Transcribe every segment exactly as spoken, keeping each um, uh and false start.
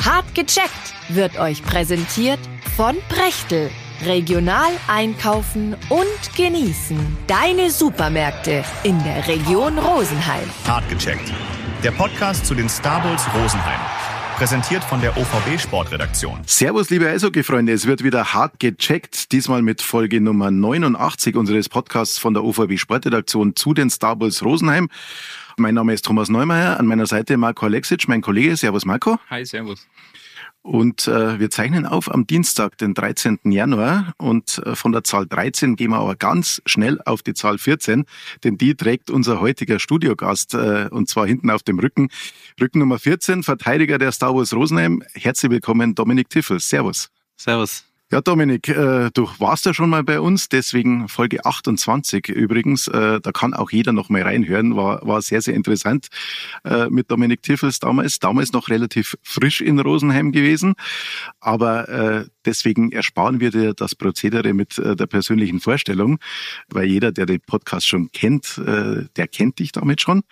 Hart gecheckt wird euch präsentiert von Prechtl. Regional einkaufen und genießen. Deine Supermärkte in der Region Rosenheim. Hart gecheckt. Der Podcast zu den Star Bulls Rosenheim. Präsentiert von der O V B Sportredaktion. Servus, liebe Eishockey-Freunde. Es wird wieder hart gecheckt. Diesmal mit Folge Nummer neunundachtzig unseres Podcasts von der O V B Sportredaktion zu den Star Bulls Rosenheim. Mein Name ist Thomas Neumeier. An meiner Seite Marco Alexic, mein Kollege. Servus, Marco. Hi, servus. Und äh, wir zeichnen auf am Dienstag, den dreizehnten Januar. Und äh, von der Zahl dreizehn gehen wir aber ganz schnell auf die Zahl vierzehn, denn die trägt unser heutiger Studiogast, äh, und zwar hinten auf dem Rücken. Rücken Nummer vierzehn, Verteidiger der Star Bulls Rosenheim. Herzlich willkommen, Dominik Tiffels. Servus. Servus. Ja, Dominik, äh, du warst ja schon mal bei uns, deswegen Folge achtundzwanzig übrigens. Äh, da kann auch jeder noch mal reinhören. War, war sehr, sehr interessant äh, mit Dominik Tiffels damals. Damals noch relativ frisch in Rosenheim gewesen. Aber äh, deswegen ersparen wir dir das Prozedere mit äh, der persönlichen Vorstellung, weil jeder, der den Podcast schon kennt, äh, der kennt dich damit schon.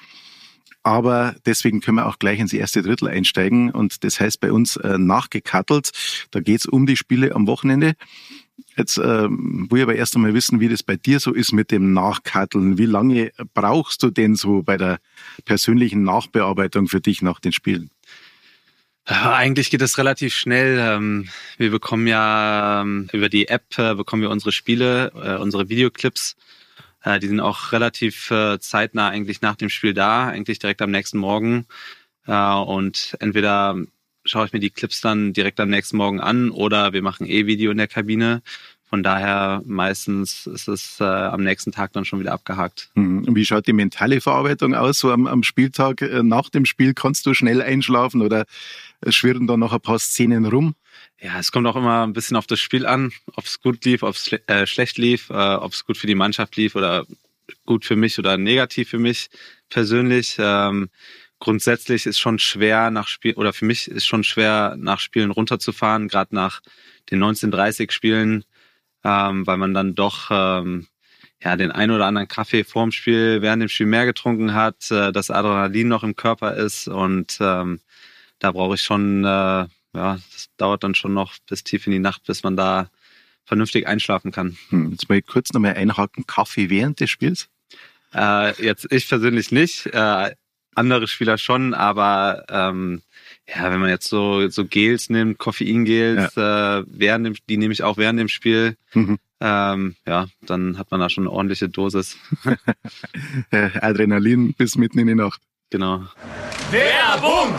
Aber deswegen können wir auch gleich ins erste Drittel einsteigen. Und das heißt bei uns äh, nachgekattelt. Da geht's um die Spiele am Wochenende. Jetzt äh, will ich aber erst einmal wissen, wie das bei dir so ist mit dem Nachkatteln. Wie lange brauchst du denn so bei der persönlichen Nachbearbeitung für dich nach den Spielen? Ja, eigentlich geht es relativ schnell. Wir bekommen ja über die App bekommen wir unsere Spiele, unsere Videoclips. Die sind auch relativ äh, zeitnah eigentlich nach dem Spiel da, eigentlich direkt am nächsten Morgen. Äh, und entweder schaue ich mir die Clips dann direkt am nächsten Morgen an oder wir machen eh Video in der Kabine. Von daher meistens ist es äh, am nächsten Tag dann schon wieder abgehakt. Und wie schaut die mentale Verarbeitung aus, so am, am Spieltag? Nach dem Spiel kannst du schnell einschlafen oder schwirren da noch ein paar Szenen rum? Ja, es kommt auch immer ein bisschen auf das Spiel an, ob es gut lief, ob es schle- äh, schlecht lief, äh, ob es gut für die Mannschaft lief oder gut für mich oder negativ für mich persönlich. Ähm, grundsätzlich ist schon schwer nach Spiel oder für mich ist schon schwer nach Spielen runterzufahren, gerade nach den neunzehn dreißig Spielen, ähm, weil man dann doch ähm, ja den ein oder anderen Kaffee vorm Spiel, während dem Spiel mehr getrunken hat, äh, das Adrenalin noch im Körper ist und ähm, da brauche ich schon äh, ja, das dauert dann schon noch bis tief in die Nacht, bis man da vernünftig einschlafen kann. Hm, jetzt mal kurz nochmal einhaken. Kaffee während des Spiels? Äh, jetzt ich persönlich nicht, äh, andere Spieler schon, aber ähm, ja, wenn man jetzt so so Gels nimmt, Koffeingels, ja. äh, während dem, die nehme ich auch während dem Spiel, mhm. ähm, ja, dann hat man da schon eine ordentliche Dosis. Adrenalin bis mitten in die Nacht. Genau. Werbung!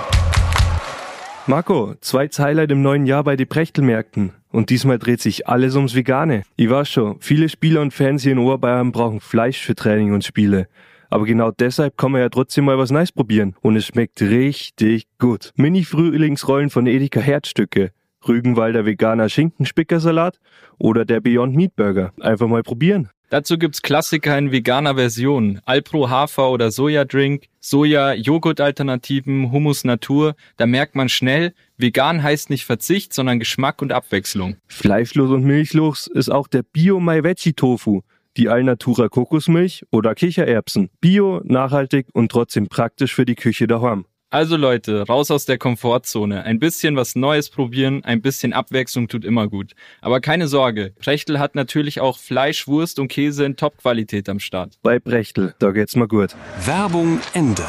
Marco, zweites Highlight im neuen Jahr bei den Prechtl-Märkten. Und diesmal dreht sich alles ums Vegane. Ich weiß schon, viele Spieler und Fans hier in Oberbayern brauchen Fleisch für Training und Spiele. Aber genau deshalb kann man ja trotzdem mal was Neues probieren. Und es schmeckt richtig gut. Mini-Frühlingsrollen von Edeka Herzstücke, Rügenwalder veganer Schinkenspickersalat oder der Beyond Meat Burger. Einfach mal probieren. Dazu gibt's Klassiker in veganer Version. Alpro Hafer- oder Sojadrink, Soja-Joghurt-Alternativen, Hummus Natur. Da merkt man schnell, vegan heißt nicht Verzicht, sondern Geschmack und Abwechslung. Fleischlos und milchlos ist auch der Bio-Mai-Veggie-Tofu, die Alnatura Kokosmilch oder Kichererbsen. Bio, nachhaltig und trotzdem praktisch für die Küche daheim. Also Leute, raus aus der Komfortzone. Ein bisschen was Neues probieren, ein bisschen Abwechslung tut immer gut. Aber keine Sorge, Prechtl hat natürlich auch Fleisch, Wurst und Käse in Top-Qualität am Start. Bei Prechtl, da geht's mal gut. Werbung Ende.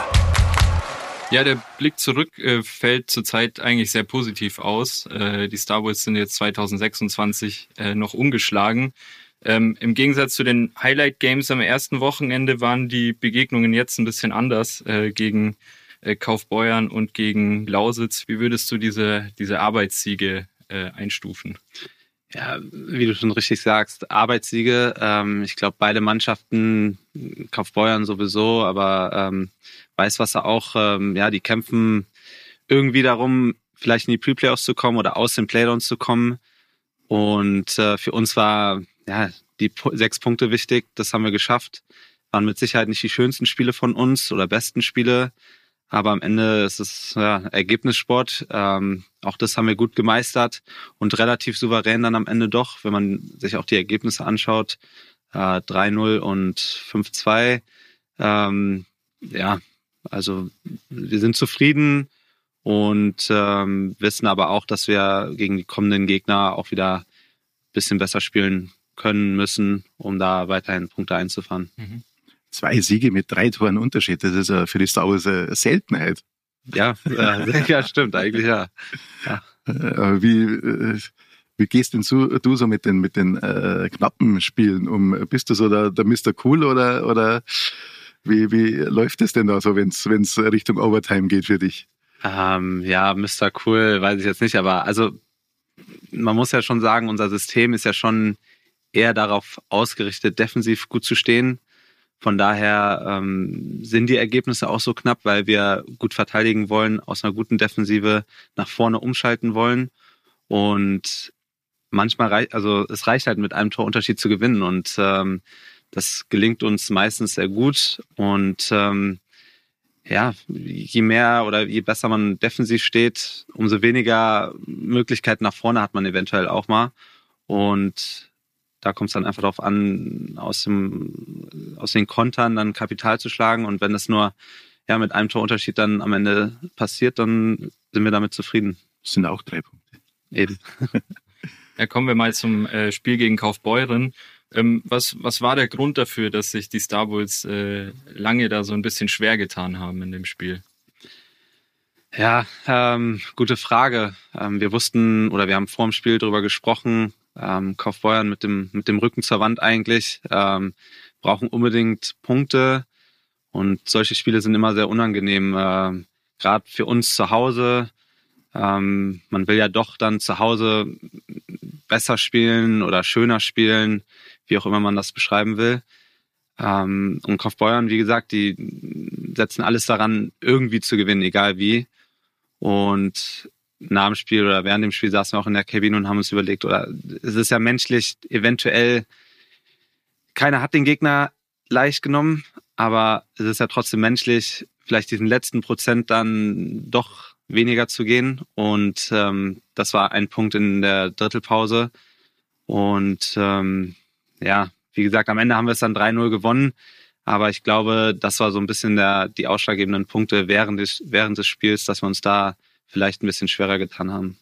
Ja, der Blick zurück äh, fällt zurzeit eigentlich sehr positiv aus. Äh, die Star Bulls sind jetzt zwanzig sechsundzwanzig äh, noch ungeschlagen. Ähm, Im Gegensatz zu den Highlight-Games am ersten Wochenende waren die Begegnungen jetzt ein bisschen anders äh, gegen äh, Kaufbeuern und gegen Lausitz. Wie würdest du diese, diese Arbeitssiege äh, einstufen? Ja, wie du schon richtig sagst, Arbeitssiege. Ähm, ich glaube, beide Mannschaften, Kaufbeuern sowieso, aber ähm, Weißwasser auch, ähm, ja, die kämpfen irgendwie darum, vielleicht in die Pre-Playoffs zu kommen oder aus den Playdowns zu kommen. Und äh, für uns war ja die P- sechs Punkte wichtig. Das haben wir geschafft. Waren mit Sicherheit nicht die schönsten Spiele von uns oder besten Spiele. Aber am Ende ist es ja Ergebnissport. Ähm, auch das haben wir gut gemeistert und relativ souverän dann am Ende doch, wenn man sich auch die Ergebnisse anschaut. Äh, drei null und fünf zwei. Ähm, ja, also wir sind zufrieden und ähm, wissen aber auch, dass wir gegen die kommenden Gegner auch wieder ein bisschen besser spielen können müssen, um da weiterhin Punkte einzufahren. Mhm. Zwei Siege mit drei Toren Unterschied, das ist ja für die Star Wars eine Seltenheit. Ja, äh, ja, stimmt, eigentlich ja. ja. Äh, wie, äh, wie gehst denn so, du so mit den, mit den äh, knappen Spielen um? Bist du so der, der Mister Cool oder, oder wie, wie läuft es denn da so, wenn es Richtung Overtime geht für dich? Ähm, ja, Mister Cool, weiß ich jetzt nicht, aber also man muss ja schon sagen, unser System ist ja schon eher darauf ausgerichtet, defensiv gut zu stehen. Von daher ähm, sind die Ergebnisse auch so knapp, weil wir gut verteidigen wollen, aus einer guten Defensive nach vorne umschalten wollen. Und manchmal reicht, also es reicht halt mit einem Torunterschied zu gewinnen. Und ähm, das gelingt uns meistens sehr gut. Und ähm, ja, je mehr oder je besser man defensiv steht, umso weniger Möglichkeiten nach vorne hat man eventuell auch mal. Und da kommt es dann einfach darauf an, aus dem, aus den Kontern dann Kapital zu schlagen. Und wenn das nur ja, mit einem Torunterschied dann am Ende passiert, dann sind wir damit zufrieden. Das sind auch drei Punkte. Eben. Ja, kommen wir mal zum äh, Spiel gegen Kaufbeuren. Ähm, was, was war der Grund dafür, dass sich die Star Bulls äh, lange da so ein bisschen schwer getan haben in dem Spiel? Ja, ähm, gute Frage. Ähm, wir wussten oder wir haben vor dem Spiel darüber gesprochen, Ähm, Kaufbeuren mit dem mit dem Rücken zur Wand eigentlich, ähm, brauchen unbedingt Punkte und solche Spiele sind immer sehr unangenehm, äh, gerade für uns zu Hause. Ähm, man will ja doch dann zu Hause besser spielen oder schöner spielen, wie auch immer man das beschreiben will. Ähm, und Kaufbeuren, wie gesagt, die setzen alles daran, irgendwie zu gewinnen, egal wie. Und nach dem Spiel oder während dem Spiel saßen wir auch in der Kabine und haben uns überlegt, oder es ist ja menschlich eventuell, keiner hat den Gegner leicht genommen, aber es ist ja trotzdem menschlich, vielleicht diesen letzten Prozent dann doch weniger zu gehen. Und ähm, das war ein Punkt in der Drittelpause. Und ähm, ja, wie gesagt, am Ende haben wir es dann drei null gewonnen. Aber ich glaube, das war so ein bisschen der, die ausschlaggebenden Punkte während des, während des Spiels, dass wir uns da vielleicht ein bisschen schwerer getan haben.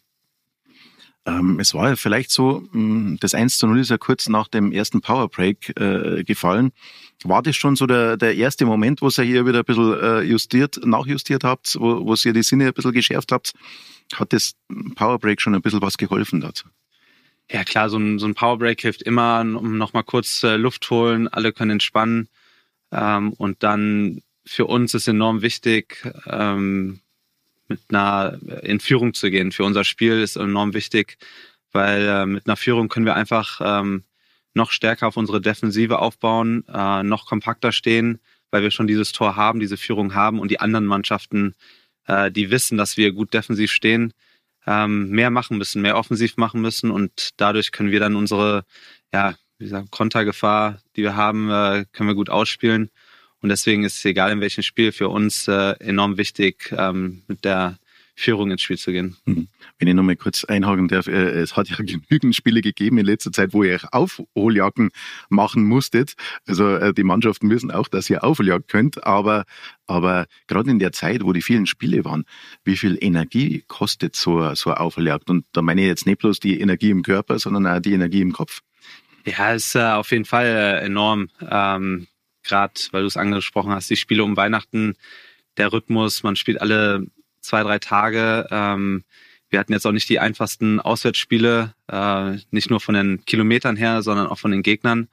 Ähm, es war ja vielleicht so, mh, das eins zu null ist ja kurz nach dem ersten Powerbreak äh, gefallen. War das schon so der, der erste Moment, wo ihr hier wieder ein bisschen äh, justiert, nachjustiert habt, wo, wo ihr die Sinne ein bisschen geschärft habt? Hat das Powerbreak schon ein bisschen was geholfen dazu? Ja klar, so ein, so ein Powerbreak hilft immer, um nochmal kurz äh, Luft holen, alle können entspannen. Ähm, und dann für uns ist enorm wichtig, ähm, mit einer in Führung zu gehen. Für unser Spiel ist enorm wichtig, weil äh, mit einer Führung können wir einfach ähm, noch stärker auf unsere Defensive aufbauen, äh, noch kompakter stehen, weil wir schon dieses Tor haben, diese Führung haben und die anderen Mannschaften, äh, die wissen, dass wir gut defensiv stehen, ähm, mehr machen müssen, mehr offensiv machen müssen und dadurch können wir dann unsere, ja, wie gesagt, Kontergefahr, die wir haben, äh, können wir gut ausspielen. Und deswegen ist es egal, in welchem Spiel, für uns äh, enorm wichtig, ähm, mit der Führung ins Spiel zu gehen. Wenn ich noch mal kurz einhaken darf, äh, es hat ja genügend Spiele gegeben in letzter Zeit, wo ihr Aufholjagden machen musstet. Also äh, die Mannschaften wissen auch, dass ihr Aufholjagd könnt, aber, aber gerade in der Zeit, wo die vielen Spiele waren, wie viel Energie kostet so, so eine Aufholjagd? Und da meine ich jetzt nicht bloß die Energie im Körper, sondern auch die Energie im Kopf. Ja, ist äh, auf jeden Fall äh, enorm. Ähm, Gerade, weil du es angesprochen hast, die Spiele um Weihnachten, der Rhythmus, man spielt alle zwei, drei Tage. Ähm, wir hatten jetzt auch nicht die einfachsten Auswärtsspiele, äh, nicht nur von den Kilometern her, sondern auch von den Gegnern.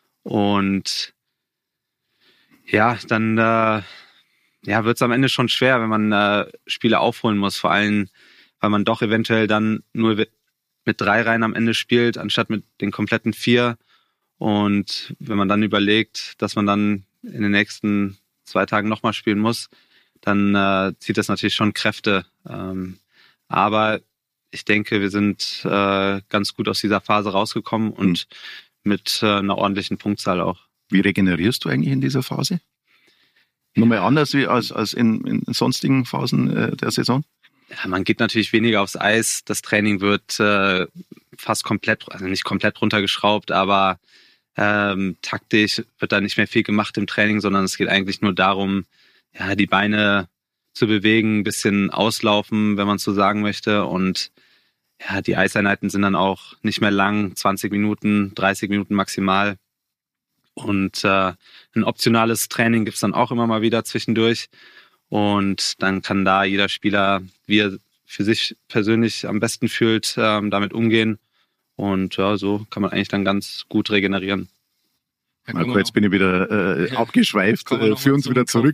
Und ja, dann äh, ja, wird es am Ende schon schwer, wenn man äh, Spiele aufholen muss, vor allem, weil man doch eventuell dann nur mit drei Reihen am Ende spielt, anstatt mit den kompletten vier. Und wenn man dann überlegt, dass man dann in den nächsten zwei Tagen nochmal spielen muss, dann äh, zieht das natürlich schon Kräfte. Ähm, aber ich denke, wir sind äh, ganz gut aus dieser Phase rausgekommen und mhm. mit äh, einer ordentlichen Punktzahl auch. Wie regenerierst du eigentlich in dieser Phase? Nochmal anders wie als, als in, in sonstigen Phasen äh, der Saison? Ja, man geht natürlich weniger aufs Eis. Das Training wird äh, fast komplett, also nicht komplett runtergeschraubt, aber Ähm, taktisch wird da nicht mehr viel gemacht im Training, sondern es geht eigentlich nur darum, ja, die Beine zu bewegen, ein bisschen auslaufen, wenn man so sagen möchte. Und ja, die Eiseinheiten sind dann auch nicht mehr lang, zwanzig Minuten, dreißig Minuten maximal. Und äh, ein optionales Training gibt's dann auch immer mal wieder zwischendurch. Und dann kann da jeder Spieler, wie er für sich persönlich am besten fühlt, ähm, damit umgehen. Und ja, so kann man eigentlich dann ganz gut regenerieren. Ja, Marco, jetzt bin ich wieder äh, ja. abgeschweift. Äh, für uns wieder zurück.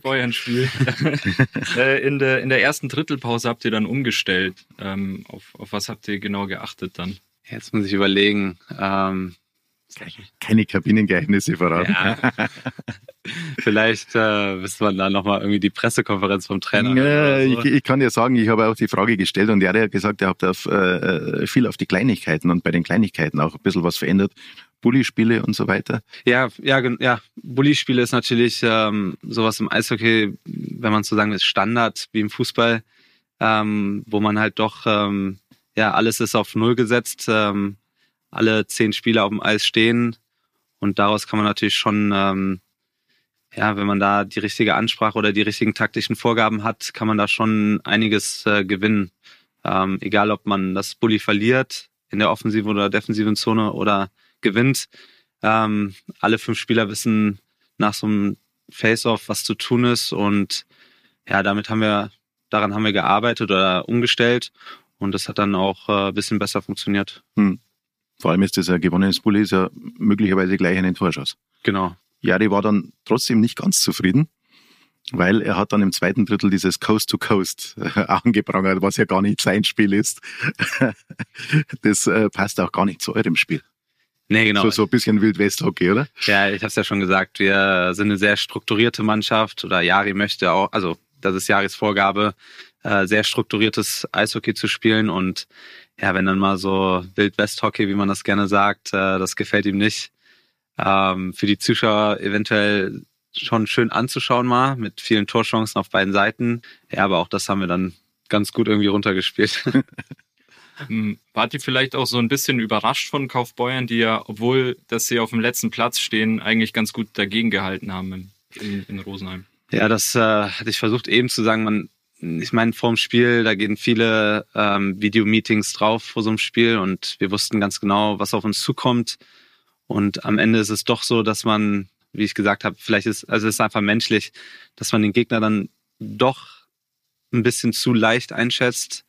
äh, in, der, in der ersten Drittelpause habt ihr dann umgestellt. Ähm, auf, auf was habt ihr genau geachtet dann? Jetzt muss ich überlegen. Ähm, Keine Kabinengeheimnisse verraten. Ja. Vielleicht äh, wissen wir dann nochmal irgendwie die Pressekonferenz vom Trainer. Ja, so. ich, ich kann ja sagen, ich habe auch die Frage gestellt und er hat ja gesagt, er hat auf, äh, viel auf die Kleinigkeiten und bei den Kleinigkeiten auch ein bisschen was verändert. Bulli-Spiele und so weiter. Ja, ja, ja. Bulli-Spiele ist natürlich ähm, sowas im Eishockey, wenn man so sagen will, Standard wie im Fußball, ähm, wo man halt doch, ähm, ja, alles ist auf Null gesetzt, ähm, alle zehn Spieler auf dem Eis stehen und daraus kann man natürlich schon, ähm, ja, wenn man da die richtige Ansprache oder die richtigen taktischen Vorgaben hat, kann man da schon einiges äh, gewinnen. Ähm, egal, ob man das Bulli verliert in der offensiven oder defensiven Zone oder gewinnt. Ähm, alle fünf Spieler wissen nach so einem Face-Off, was zu tun ist und ja, damit haben wir, daran haben wir gearbeitet oder umgestellt und das hat dann auch äh, ein bisschen besser funktioniert. Hm. Vor allem ist das ein gewonnenes Bulli, ist ja möglicherweise gleich einen Torschuss. Genau. Jari war dann trotzdem nicht ganz zufrieden, weil er hat dann im zweiten Drittel dieses Coast to Coast äh, angeprangert, was ja gar nicht sein Spiel ist. Das äh, passt auch gar nicht zu eurem Spiel. Nee, genau. So, so ein bisschen Wild-West-Hockey, oder? Ja, ich habe es ja schon gesagt, wir sind eine sehr strukturierte Mannschaft oder Jari möchte auch, also das ist Jaris Vorgabe, äh, sehr strukturiertes Eishockey zu spielen und ja, wenn dann mal so Wild-West-Hockey, wie man das gerne sagt, äh, das gefällt ihm nicht. Ähm, für die Zuschauer eventuell schon schön anzuschauen mal, mit vielen Torchancen auf beiden Seiten. Ja, aber auch das haben wir dann ganz gut irgendwie runtergespielt. Wart ihr vielleicht auch so ein bisschen überrascht von Kaufbeuern, die ja, obwohl dass sie auf dem letzten Platz stehen, eigentlich ganz gut dagegen gehalten haben in, in Rosenheim? Ja, das äh, hatte ich versucht eben zu sagen. Man, ich meine, vor dem Spiel, da gehen viele ähm, Videomeetings drauf vor so einem Spiel und wir wussten ganz genau, was auf uns zukommt. Und am Ende ist es doch so, dass man, wie ich gesagt habe, vielleicht ist, also es ist einfach menschlich, dass man den Gegner dann doch ein bisschen zu leicht einschätzt.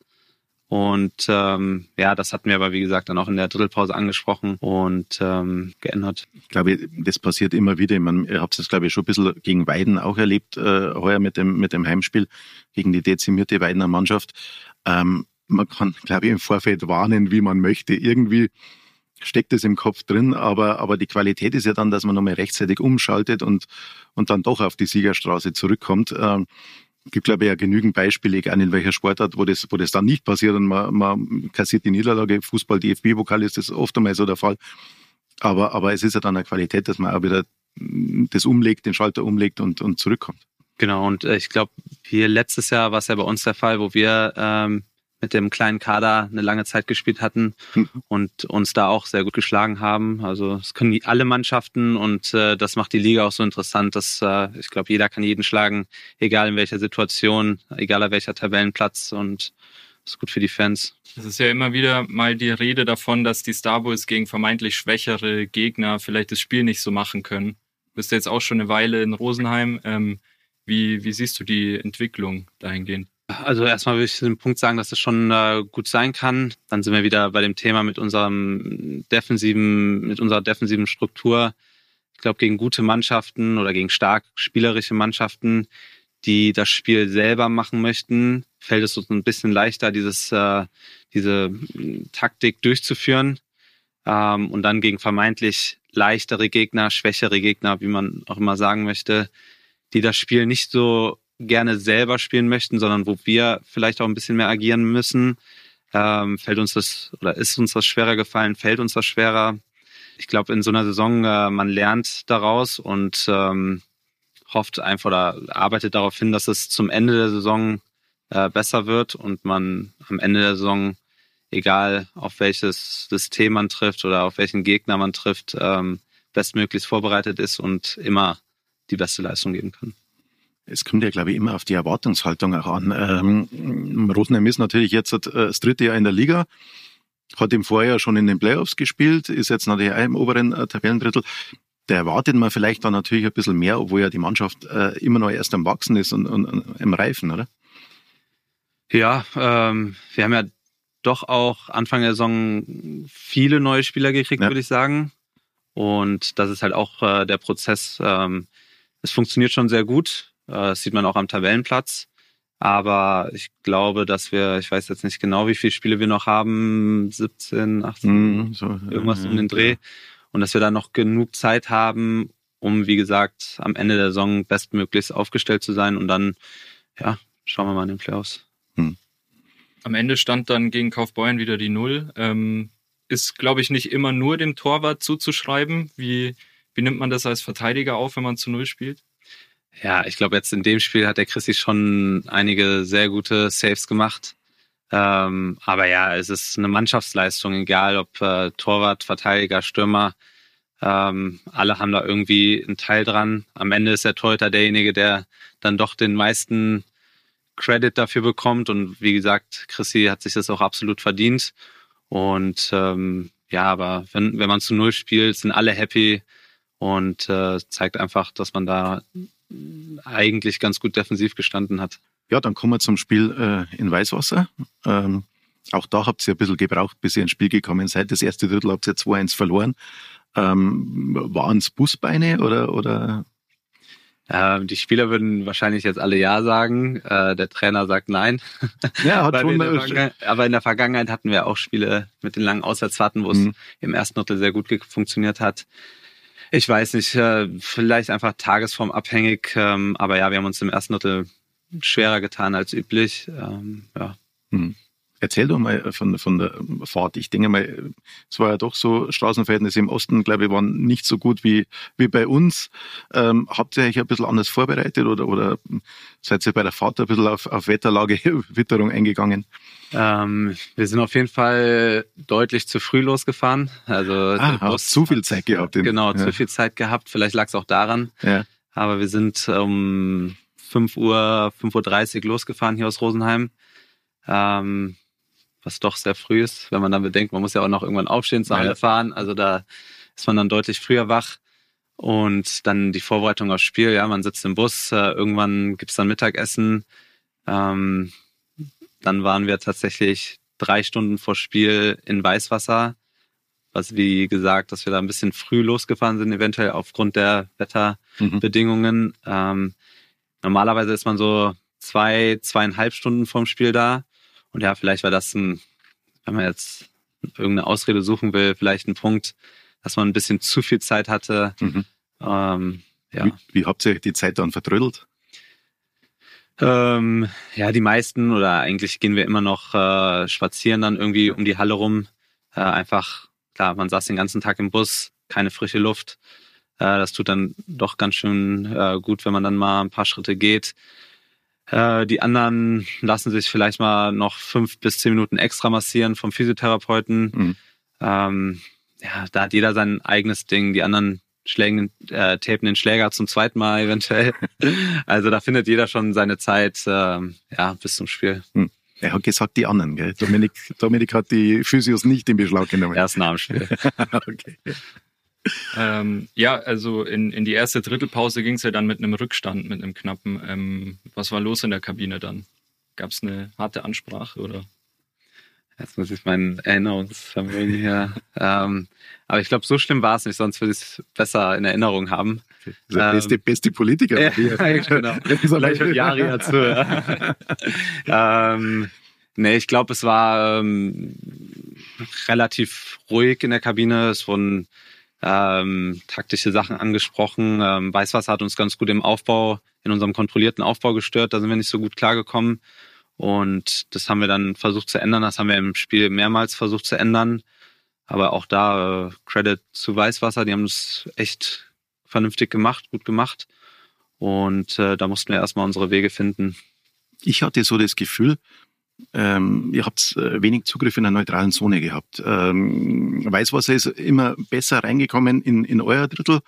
Und ähm, ja, das hatten wir aber, wie gesagt, dann auch in der Drittelpause angesprochen und ähm, geändert. Ich glaube, das passiert immer wieder. Man, ihr habt es, glaube ich, schon ein bisschen gegen Weiden auch erlebt, äh, heuer mit dem, mit dem Heimspiel gegen die dezimierte Weidener Mannschaft. Ähm, man kann, glaube ich, im Vorfeld warnen, wie man möchte. Irgendwie steckt es im Kopf drin, aber, aber die Qualität ist ja dann, dass man nochmal rechtzeitig umschaltet und, und dann doch auf die Siegerstraße zurückkommt. Ähm, gibt, glaube ich, ja genügend Beispiele, egal in welcher Sportart, wo das, wo das dann nicht passiert und man, man kassiert die Niederlage. Fußball, D F B-Pokal ist das oft einmal so der Fall. Aber, aber es ist ja dann eine Qualität, dass man auch wieder das umlegt, den Schalter umlegt und, und zurückkommt. Genau, und äh, ich glaube, hier letztes Jahr war es ja bei uns der Fall, wo wir ähm, mit dem kleinen Kader eine lange Zeit gespielt hatten mhm. und uns da auch sehr gut geschlagen haben. Also es können die alle Mannschaften und äh, das macht die Liga auch so interessant, dass äh, ich glaube, jeder kann jeden schlagen, egal in welcher Situation, egal an welcher Tabellenplatz und das ist gut für die Fans. Es ist ja immer wieder mal die Rede davon, dass die Star Bulls gegen vermeintlich schwächere Gegner vielleicht das Spiel nicht so machen können. Du bist jetzt auch schon eine Weile in Rosenheim. Ähm, wie, wie siehst du die Entwicklung dahingehend? Also erstmal würde ich zu dem Punkt sagen, dass das schon äh, gut sein kann. Dann sind wir wieder bei dem Thema mit unserem defensiven, mit unserer defensiven Struktur. Ich glaube, gegen gute Mannschaften oder gegen stark spielerische Mannschaften, die das Spiel selber machen möchten, fällt es uns ein bisschen leichter, dieses, äh, diese Taktik durchzuführen. Ähm, und dann gegen vermeintlich leichtere Gegner, schwächere Gegner, wie man auch immer sagen möchte, die das Spiel nicht so gerne selber spielen möchten, sondern wo wir vielleicht auch ein bisschen mehr agieren müssen, ähm, fällt uns das oder ist uns das schwerer gefallen, fällt uns das schwerer. Ich glaube, in so einer Saison, äh, man lernt daraus und ähm, hofft einfach oder arbeitet darauf hin, dass es zum Ende der Saison äh, besser wird und man am Ende der Saison, egal auf welches System man trifft oder auf welchen Gegner man trifft, ähm, bestmöglichst vorbereitet ist und immer die beste Leistung geben kann. Es kommt ja, glaube ich, immer auf die Erwartungshaltung auch an. Ähm, Rosenheim ist natürlich jetzt das dritte Jahr in der Liga, hat im Vorjahr schon in den Playoffs gespielt, ist jetzt natürlich auch im oberen äh, Tabellendrittel. Da erwartet man vielleicht dann natürlich ein bisschen mehr, obwohl ja die Mannschaft äh, immer noch erst am Wachsen ist und, und, und im Reifen, oder? Ja, ähm, wir haben ja doch auch Anfang der Saison viele neue Spieler gekriegt, ja. würde ich sagen. Und das ist halt auch äh, der Prozess. Ähm, es funktioniert schon sehr gut. Äh, das sieht man auch am Tabellenplatz. Aber ich glaube, dass wir, ich weiß jetzt nicht genau, wie viele Spiele wir noch haben, siebzehn, achtzehn, mm, so, irgendwas ja, um den Dreh. Ja. Und dass wir da noch genug Zeit haben, um, wie gesagt, am Ende der Saison bestmöglichst aufgestellt zu sein. Und dann, ja, schauen wir mal in den Playoffs. Hm. Am Ende stand dann gegen Kaufbeuren wieder die Null. Ähm, ist, glaube ich, nicht immer nur dem Torwart zuzuschreiben. Wie, wie nimmt man das als Verteidiger auf, wenn man zu Null spielt? Ja, ich glaube, jetzt in dem Spiel hat der Chrissy schon einige sehr gute Saves gemacht. Ähm, aber ja, es ist eine Mannschaftsleistung, egal ob äh, Torwart, Verteidiger, Stürmer. Ähm, alle haben da irgendwie einen Teil dran. Am Ende ist der Torhüter derjenige, der dann doch den meisten Credit dafür bekommt. Und wie gesagt, Chrissy hat sich das auch absolut verdient. Und ähm, ja, aber wenn, wenn man zu Null spielt, sind alle happy und äh, zeigt einfach, dass man da eigentlich ganz gut defensiv gestanden hat. Ja, dann kommen wir zum Spiel äh, in Weißwasser. Ähm, auch da habt ihr ein bisschen gebraucht, bis ihr ins Spiel gekommen seid. Das erste Drittel habt ihr zwei eins verloren. Ähm, waren es Busbeine oder... oder? Äh, die Spieler würden wahrscheinlich jetzt alle Ja sagen. Äh, der Trainer sagt Nein. Ja, hat schon. In aber in der Vergangenheit hatten wir auch Spiele mit den langen Auswärtsfahrten, wo es mhm. im ersten Drittel sehr gut ge- funktioniert hat. Ich weiß nicht, äh, vielleicht einfach tagesformabhängig, ähm, aber ja, wir haben uns im ersten Drittel schwerer getan als üblich. Ähm, ja. Hm. Erzähl doch mal von, von der Fahrt. Ich denke mal, es war ja doch so, Straßenverhältnisse im Osten, glaube ich, waren nicht so gut wie, wie bei uns. Ähm, habt ihr euch ein bisschen anders vorbereitet oder, oder seid ihr bei der Fahrt ein bisschen auf, auf Wetterlage, Witterung eingegangen? Ähm, wir sind auf jeden Fall deutlich zu früh losgefahren. Also ah, hast zu viel Zeit gehabt. In, genau, ja. zu viel Zeit gehabt. Vielleicht lag es auch daran. Ja. Aber wir sind um fünf Uhr, fünf Uhr dreißig losgefahren hier aus Rosenheim. Ähm, was doch sehr früh ist, wenn man dann bedenkt, man muss ja auch noch irgendwann aufstehen, zur Halle fahren. Also da ist man dann deutlich früher wach. Und dann die Vorbereitung aufs Spiel. Ja, man sitzt im Bus. Äh, irgendwann gibt's dann Mittagessen. Ähm, Dann waren wir tatsächlich drei Stunden vor Spiel in Weißwasser, was wie gesagt, dass wir da ein bisschen früh losgefahren sind, eventuell aufgrund der Wetterbedingungen. Mhm. Ähm, normalerweise ist man so zwei, zweieinhalb Stunden vorm Spiel da. Und ja, vielleicht war das ein, wenn man jetzt irgendeine Ausrede suchen will, vielleicht ein Punkt, dass man ein bisschen zu viel Zeit hatte. Mhm. Ähm, ja. Wie, wie habt ihr die Zeit dann vertrödelt? Ähm, ja, die meisten oder eigentlich gehen wir immer noch äh, spazieren dann irgendwie um die Halle rum. Äh, einfach, klar, man saß den ganzen Tag im Bus, keine frische Luft. Äh, das tut dann doch ganz schön äh, gut, wenn man dann mal ein paar Schritte geht. Äh, die anderen lassen sich vielleicht mal noch fünf bis zehn Minuten extra massieren vom Physiotherapeuten. Mhm. Ähm, ja, da hat jeder sein eigenes Ding. Die anderen schlägen, äh, tapen den Schläger zum zweiten Mal eventuell. Also da findet jeder schon seine Zeit, äh, ja, bis zum Spiel. Hm. Er hat gesagt, die anderen, gell? Dominik, Dominik hat die Physios nicht in Beschlag genommen. Erst nach dem Spiel. Okay. Ähm, ja, also in, in die erste Drittelpause ging es ja dann mit einem Rückstand, mit einem knappen. Ähm, was war los in der Kabine dann? Gab es eine harte Ansprache oder? Jetzt muss ich mein Erinnerungsvermögen hier. ähm, aber ich glaube, so schlimm war es nicht, sonst würde ich es besser in Erinnerung haben. Der ähm, beste, beste Politiker. Ja, genau. Vielleicht hört Jari dazu. Ja. ähm, nee, ich glaube, es war ähm, relativ ruhig in der Kabine. Es wurden ähm, taktische Sachen angesprochen. Ähm, Weißwasser hat uns ganz gut im Aufbau, in unserem kontrollierten Aufbau gestört. Da sind wir nicht so gut klargekommen. Und das haben wir dann versucht zu ändern. Das haben wir im Spiel mehrmals versucht zu ändern. Aber auch da äh, Credit zu Weißwasser. Die haben es echt vernünftig gemacht, gut gemacht. Und äh, da mussten wir erstmal unsere Wege finden. Ich hatte so das Gefühl, ähm, ihr habt äh, wenig Zugriff in der neutralen Zone gehabt. Ähm, Weißwasser ist immer besser reingekommen in, in euer Drittel.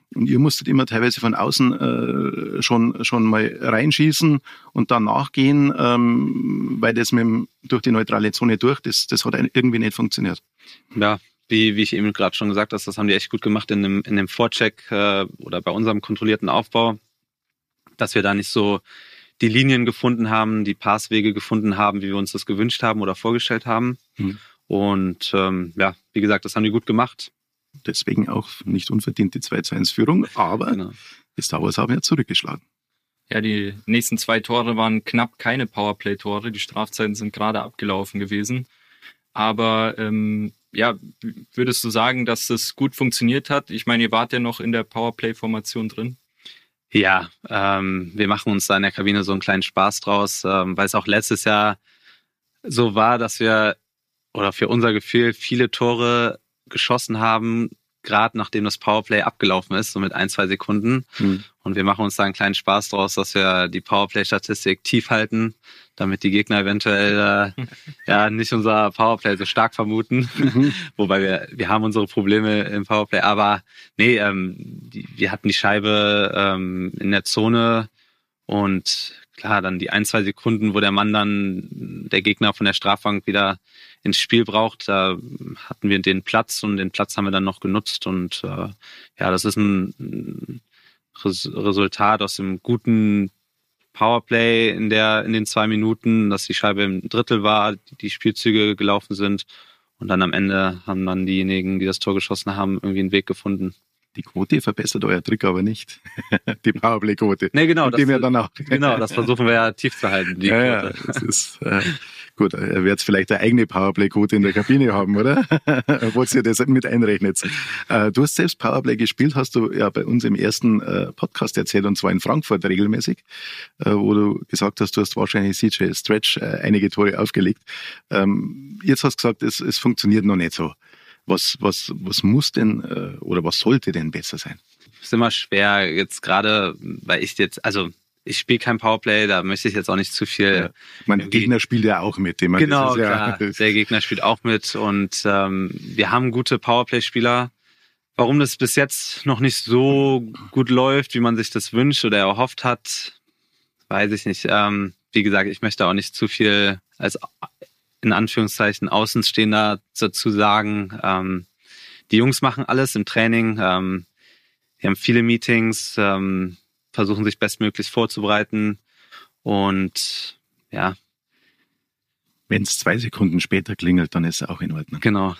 Und ihr musstet immer teilweise von außen äh, schon schon mal reinschießen und dann nachgehen, ähm, weil das mit dem, durch die neutrale Zone durch, das, das hat irgendwie nicht funktioniert. Ja, wie, wie ich eben gerade schon gesagt habe, das haben die echt gut gemacht in dem, in dem Vorcheck äh, oder bei unserem kontrollierten Aufbau, dass wir da nicht so die Linien gefunden haben, die Passwege gefunden haben, wie wir uns das gewünscht haben oder vorgestellt haben. Mhm. Und ähm, ja, wie gesagt, das haben die gut gemacht. Deswegen auch nicht unverdient die zwei zu eins Führung, aber genau. Die Star Wars haben ja zurückgeschlagen. Ja, die nächsten zwei Tore waren knapp keine Powerplay-Tore. Die Strafzeiten sind gerade abgelaufen gewesen. Aber ähm, ja, würdest du sagen, dass das gut funktioniert hat? Ich meine, ihr wart ja noch in der Powerplay-Formation drin. Ja, ähm, wir machen uns da in der Kabine so einen kleinen Spaß draus, ähm, weil es auch letztes Jahr so war, dass wir, oder für unser Gefühl, viele Tore geschossen haben, gerade nachdem das Powerplay abgelaufen ist, so mit ein, zwei Sekunden. Mhm. Und wir machen uns da einen kleinen Spaß draus, dass wir die Powerplay-Statistik tief halten, damit die Gegner eventuell äh, ja nicht unser Powerplay so stark vermuten. Mhm. Wobei wir wir haben unsere Probleme im Powerplay. Aber nee, ähm, die, wir hatten die Scheibe ähm, in der Zone und klar, dann die ein, zwei Sekunden, wo der Mann dann, der Gegner von der Strafbank wieder ins Spiel braucht, da hatten wir den Platz und den Platz haben wir dann noch genutzt und äh, ja, das ist ein Res- Resultat aus dem guten Powerplay in der in den zwei Minuten, dass die Scheibe im Drittel war, die Spielzüge gelaufen sind und dann am Ende haben dann diejenigen, die das Tor geschossen haben, irgendwie einen Weg gefunden. Die Quote verbessert euer Trick aber nicht. Die Powerplay-Quote. Nee, genau. Das, wir dann auch. Genau, das versuchen wir ja tief zu halten. Die ja, Quote. Ja, das ist, äh, gut, ihr werdet vielleicht eine eigene Powerplay-Quote in der Kabine haben, oder? Obwohl ihr das mit einrechnet. Äh, du hast selbst Powerplay gespielt, hast du ja bei uns im ersten äh, Podcast erzählt, und zwar in Frankfurt regelmäßig, äh, wo du gesagt hast, du hast wahrscheinlich C J Stretch äh, einige Tore aufgelegt. Ähm, jetzt hast du gesagt, es, es funktioniert noch nicht so. Was, was, was muss denn äh, oder was sollte denn besser sein? Ist immer schwer, jetzt gerade, weil ich jetzt, also ich spiele kein Powerplay, da möchte ich jetzt auch nicht zu viel. Ja. Mein Gegner spielt ja auch mit. Dem genau, das ist ja, klar, der Gegner spielt auch mit und ähm, wir haben gute Powerplay-Spieler. Warum das bis jetzt noch nicht so gut läuft, wie man sich das wünscht oder erhofft hat, weiß ich nicht. Ähm, wie gesagt, ich möchte auch nicht zu viel als in Anführungszeichen Außenstehender dazu sagen. Ähm, die Jungs machen alles im Training. Ähm, die haben viele Meetings, ähm, versuchen sich bestmöglich vorzubereiten. Und ja. Wenn es zwei Sekunden später klingelt, dann ist es auch in Ordnung. Genau.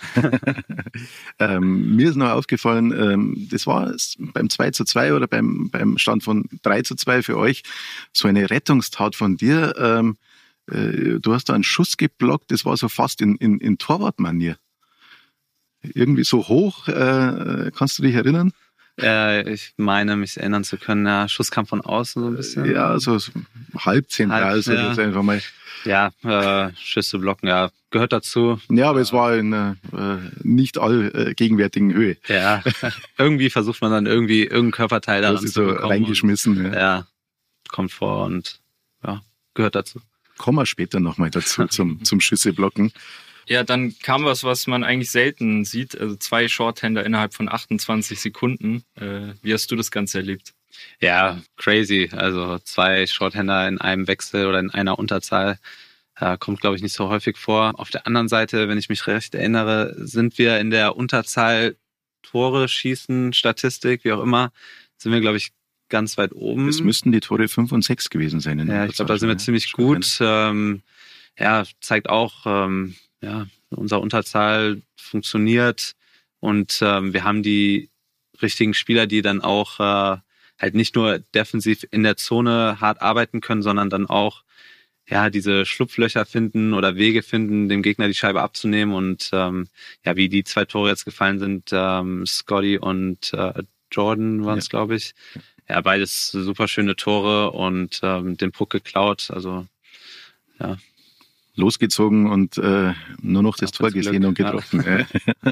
ähm, mir ist noch aufgefallen, ähm, das war beim zwei zu zwei oder beim, beim Stand von drei zu zwei für euch so eine Rettungstat von dir. Ähm, Du hast da einen Schuss geblockt, das war so fast in, in, in Torwartmanier. Irgendwie so hoch, äh, kannst du dich erinnern? Äh, ich meine, mich erinnern zu können, ja, Schuss kam von außen so ein bisschen. Ja, so halb zentral, halb, so ja. Das einfach mal. Ja, äh, Schüsse blocken, ja, gehört dazu. Ja, aber es war in äh, nicht allgegenwärtigen Höhe. Ja, irgendwie versucht man dann irgendwie irgendeinen Körperteil da zu so reingeschmissen. Und, ja. ja, kommt vor und ja, gehört dazu. Kommen wir später nochmal dazu zum, zum Schüsse blocken. Ja, dann kam was, was man eigentlich selten sieht. Also zwei Shorthander innerhalb von achtundzwanzig Sekunden. Äh, wie hast du das Ganze erlebt? Ja, crazy. Also zwei Shorthander in einem Wechsel oder in einer Unterzahl äh, kommt, glaube ich, nicht so häufig vor. Auf der anderen Seite, wenn ich mich recht erinnere, sind wir in der Unterzahl Tore schießen, Statistik, wie auch immer, sind wir, glaube ich, ganz weit oben. Es müssten die Tore fünf und sechs gewesen sein. In ja, ich glaube, da sind wir ziemlich gut. Ähm, ja, zeigt auch, ähm, ja, unsere Unterzahl funktioniert und ähm, wir haben die richtigen Spieler, die dann auch äh, halt nicht nur defensiv in der Zone hart arbeiten können, sondern dann auch ja diese Schlupflöcher finden oder Wege finden, dem Gegner die Scheibe abzunehmen und ähm, ja, wie die zwei Tore jetzt gefallen sind, ähm, Scotty und äh, Jordan waren es, ja. glaube ich. Ja, beides super schöne Tore und ähm, den Puck geklaut. Also, ja. Losgezogen und äh, nur noch das Ach, Tor das gesehen Glück, und getroffen.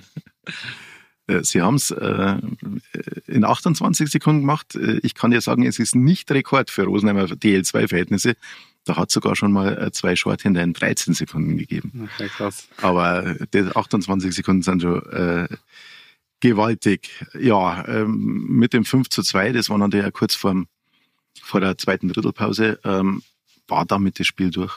Ja. Sie haben es äh, in achtundzwanzig Sekunden gemacht. Ich kann dir sagen, es ist nicht Rekord für Rosenheimer D L zwei Verhältnisse. Da hat es sogar schon mal zwei Shorthander in dreizehn Sekunden gegeben. Okay, krass. Aber die achtundzwanzig Sekunden sind schon äh, Gewaltig. Ja, ähm, mit dem fünf zu zwei, das war natürlich auch kurz vor, vor der zweiten Drittelpause, ähm, war damit das Spiel durch.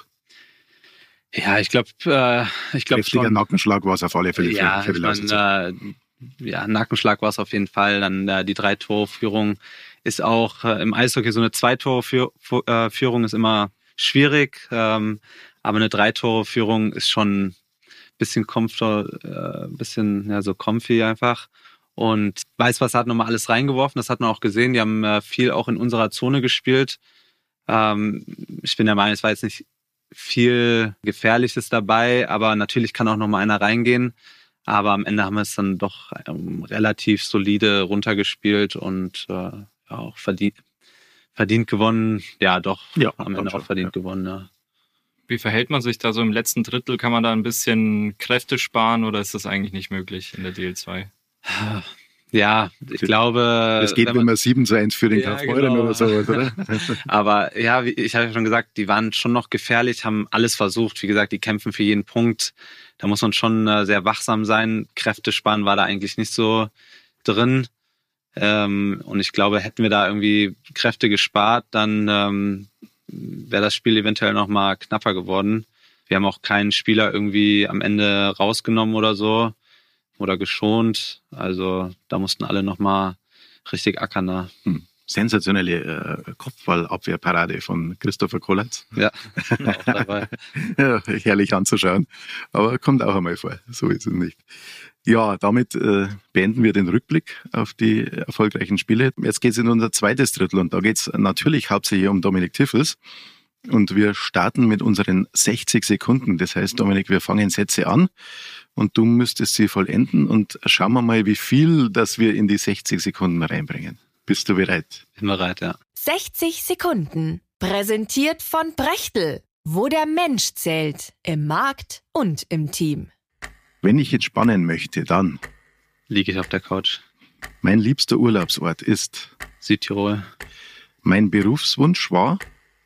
Ja, ich glaube, äh, ich glaube Heftiger schon. Nackenschlag war es auf alle Fälle. Ja, für, für ich die mein, äh, ja, Nackenschlag war es auf jeden Fall. Dann äh, die Drei-Tore-Führung ist auch äh, im Eishockey so eine Zwei-Tore-Führung ist immer schwierig, ähm, aber eine Drei-Tore-Führung ist schon ein bisschen comfort, äh, bisschen ja, so comfy einfach. Und Weißwasser hat nochmal alles reingeworfen, das hat man auch gesehen. Die haben äh, viel auch in unserer Zone gespielt. Ähm, ich bin der Meinung, es war jetzt nicht viel Gefährliches dabei, aber natürlich kann auch nochmal einer reingehen. Aber am Ende haben wir es dann doch ähm, relativ solide runtergespielt und äh, ja, auch verdient, verdient gewonnen. Ja, doch, ja, am Ende auch verdient ja. gewonnen. Ja. Wie verhält man sich da so im letzten Drittel? Kann man da ein bisschen Kräfte sparen oder ist das eigentlich nicht möglich in der D L zwei? Ja, ich glaube... Es geht, wenn man sieben zu eins für den ja, Kaufbeuren genau. oder sowas, oder? Aber ja, wie ich habe ja schon gesagt, die waren schon noch gefährlich, haben alles versucht. Wie gesagt, die kämpfen für jeden Punkt. Da muss man schon äh, sehr wachsam sein. Kräfte sparen war da eigentlich nicht so drin. Ähm, und ich glaube, hätten wir da irgendwie Kräfte gespart, dann ähm, wäre das Spiel eventuell nochmal knapper geworden. Wir haben auch keinen Spieler irgendwie am Ende rausgenommen oder so. Oder geschont. Also da mussten alle nochmal richtig ackern da. Hm. Sensationelle äh, Kopfballabwehrparade von Christopher Kollatz. Ja, auch dabei. Ja, herrlich anzuschauen. Aber kommt auch einmal vor. So ist es nicht. Ja, damit äh, beenden wir den Rückblick auf die erfolgreichen Spiele. Jetzt geht es in unser zweites Drittel und da geht es natürlich hauptsächlich um Dominik Tiffels. Und wir starten mit unseren sechzig Sekunden. Das heißt, Dominik, wir fangen Sätze an und du müsstest sie vollenden und schauen wir mal, wie viel das wir in die sechzig Sekunden reinbringen. Bist du bereit? Bin bereit, ja. sechzig Sekunden. Präsentiert von Brechtel, wo der Mensch zählt, im Markt und im Team. Wenn ich entspannen möchte, dann liege ich auf der Couch. Mein liebster Urlaubsort ist Südtirol. Mein Berufswunsch war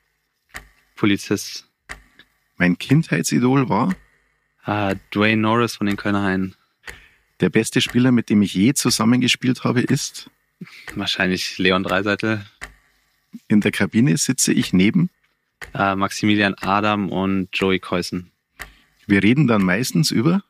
Polizist. Mein Kindheitsidol war Uh, Dwayne Norris von den Kölner Haien. Der beste Spieler, mit dem ich je zusammengespielt habe, ist wahrscheinlich Leon Dreiseitel. In der Kabine sitze ich neben uh, Maximilian Adam und Joey Keusen. Wir reden dann meistens über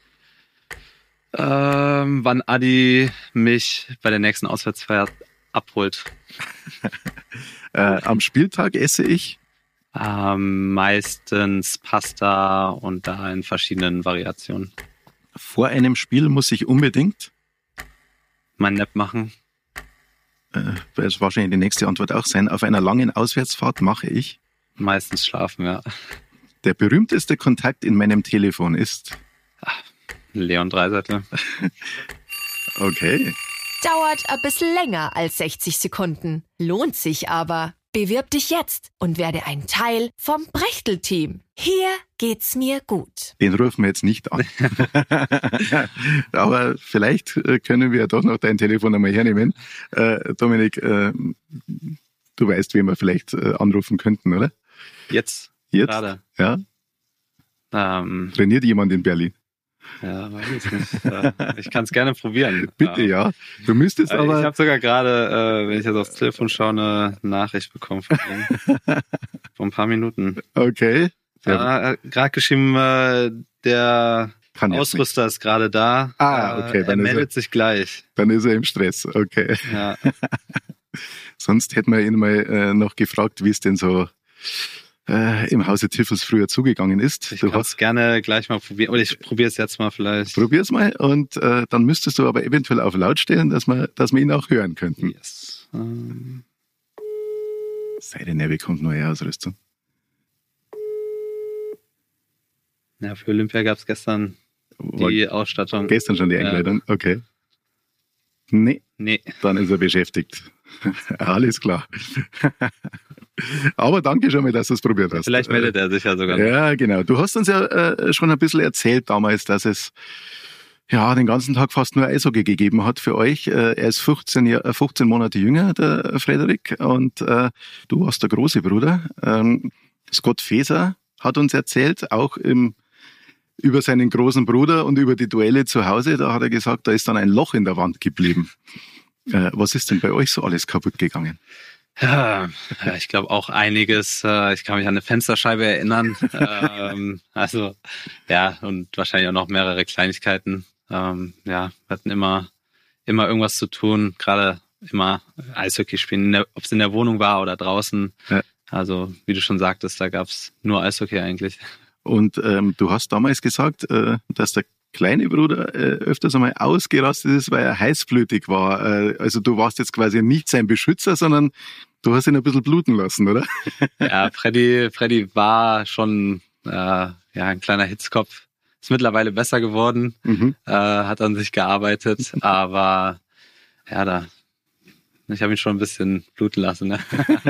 ähm, wann Adi mich bei der nächsten Auswärtsfahrt abholt. äh, am Spieltag esse ich Ähm, meistens Pasta und da in verschiedenen Variationen. Vor einem Spiel muss ich unbedingt mein Nap machen. Äh, das wird wahrscheinlich die nächste Antwort auch sein. Auf einer langen Auswärtsfahrt mache ich meistens schlafen, ja. Der berühmteste Kontakt in meinem Telefon ist Ach, Leon Dreiseitel. Okay. Dauert ein bisschen länger als sechzig Sekunden. Lohnt sich aber. Bewirb dich jetzt und werde ein Teil vom Brechtel-Team. Hier geht's mir gut. Den rufen wir jetzt nicht an. Aber vielleicht können wir doch noch dein Telefon einmal hernehmen. Äh, Dominik, äh, du weißt, wen wir vielleicht äh, anrufen könnten, oder? Jetzt? Jetzt? Gerade? Ja. Ähm, Trainiert jemand in Berlin? Ja, weiß ich nicht. Ich kann es gerne probieren. Bitte, ja. Du müsstest aber... Ich habe sogar gerade, äh, wenn ich jetzt aufs Telefon schaue, eine Nachricht bekommen von ihm. Vor ein paar Minuten. Okay. Ja, gerade geschrieben, äh, der kann Ausrüster ist gerade da. Ah, okay. Äh, Dann er meldet er, sich gleich. Dann ist er im Stress, okay. Ja. Sonst hätten wir ihn mal äh, noch gefragt, wie es denn so... Äh, im Hause Tiffels früher zugegangen ist. Ich du kann hast es gerne gleich mal probieren. Oder ich probiere es jetzt mal vielleicht. Probier's mal und äh, dann müsstest du aber eventuell auf laut stellen, dass wir, dass wir ihn auch hören könnten. Yes. Ähm. Sei denn, er bekommt neue Ausrüstung. Ja, für Olympia gab es gestern War die Ausstattung. Gestern schon die Einkleidung? Ja. Okay. Nee. Nee. Dann ist er beschäftigt. Alles klar. Aber danke schon mal, dass du es probiert hast. Vielleicht meldet er sich ja sogar noch. Ja, genau. Du hast uns ja äh, schon ein bisschen erzählt damals, dass es ja den ganzen Tag fast nur Eishockey gegeben hat für euch. Äh, er ist fünfzehn, Jahr, fünfzehn Monate jünger, der Frederik, und äh, du warst der große Bruder. Ähm, Scott Feser hat uns erzählt, auch im über seinen großen Bruder und über die Duelle zu Hause, da hat er gesagt, da ist dann ein Loch in der Wand geblieben. Äh, was ist denn bei euch so alles kaputt gegangen? Ja, ich glaube auch einiges. Ich kann mich an eine Fensterscheibe erinnern. ähm, also ja, und wahrscheinlich auch noch mehrere Kleinigkeiten. Ähm, ja, wir hatten immer, immer irgendwas zu tun, gerade immer Eishockey spielen, ob es in der Wohnung war oder draußen. Ja. Also wie du schon sagtest, da gab es nur Eishockey eigentlich. Und ähm, du hast damals gesagt, äh, dass der kleine Bruder äh, öfters einmal ausgerastet ist, weil er heißblütig war. Äh, also du warst jetzt quasi nicht sein Beschützer, sondern du hast ihn ein bisschen bluten lassen, oder? Ja, Freddy, Freddy war schon äh, ja, ein kleiner Hitzkopf. Ist mittlerweile besser geworden, mhm. äh, hat an sich gearbeitet, aber ja, da ich habe ihn schon ein bisschen bluten lassen. Ne?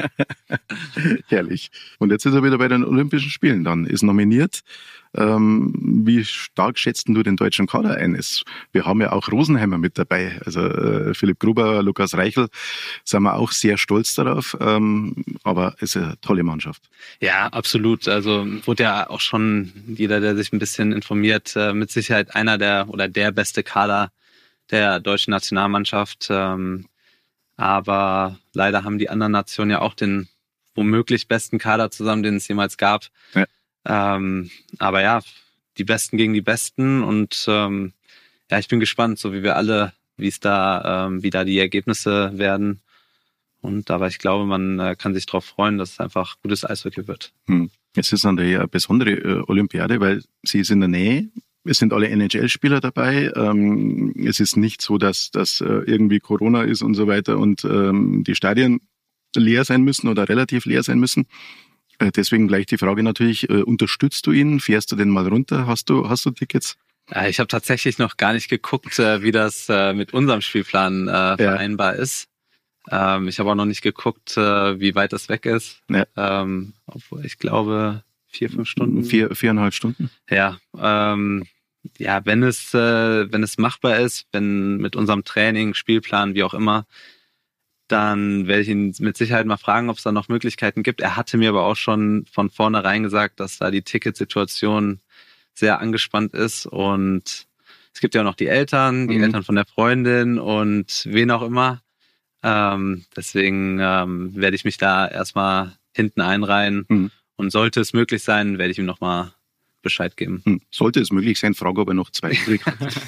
Herrlich. Und jetzt ist er wieder bei den Olympischen Spielen dann, ist nominiert. Ähm, wie stark schätzt du den deutschen Kader ein? Es, wir haben ja auch Rosenheimer mit dabei. Also äh, Philipp Gruber, Lukas Reichel, sind wir auch sehr stolz darauf. Ähm, aber es ist eine tolle Mannschaft. Ja, absolut. Also wurde ja auch schon jeder, der sich ein bisschen informiert, äh, mit Sicherheit einer der oder der beste Kader der deutschen Nationalmannschaft. Ähm, aber leider haben die anderen Nationen ja auch den womöglich besten Kader zusammen, den es jemals gab. Ja. Ähm, aber ja, die Besten gegen die Besten und ähm, ja, ich bin gespannt, so wie wir alle, wie es da, ähm, wie da die Ergebnisse werden. Und aber ich glaube, man äh, kann sich darauf freuen, dass es einfach gutes Eishockey wird. Hm. Es ist eine besondere äh, Olympiade, weil sie ist in der Nähe. Es sind alle N H L-Spieler dabei. Ähm, es ist nicht so, dass das äh, irgendwie Corona ist und so weiter und ähm, die Stadien leer sein müssen oder relativ leer sein müssen. Äh, deswegen gleich die Frage natürlich, äh, unterstützt du ihn? Fährst du den mal runter? Hast du, hast du Tickets? Ja, ich habe tatsächlich noch gar nicht geguckt, äh, wie das äh, mit unserem Spielplan äh, vereinbar ja. ist. Ähm, ich habe auch noch nicht geguckt, äh, wie weit das weg ist. Ja. Ähm, obwohl ich glaube... Vier, fünf Stunden? Vier, viereinhalb Stunden? Ja, ähm, ja, wenn es, äh, wenn es machbar ist, wenn mit unserem Training, Spielplan, wie auch immer, dann werde ich ihn mit Sicherheit mal fragen, ob es da noch Möglichkeiten gibt. Er hatte mir aber auch schon von vornherein gesagt, dass da die Ticketsituation sehr angespannt ist und es gibt ja auch noch die Eltern, die mhm. Eltern von der Freundin und wen auch immer. Ähm, deswegen ähm, werde ich mich da erstmal hinten einreihen. Mhm. Und sollte es möglich sein, werde ich ihm nochmal Bescheid geben. Hm. Sollte es möglich sein, frage ob er noch zwei kriegt.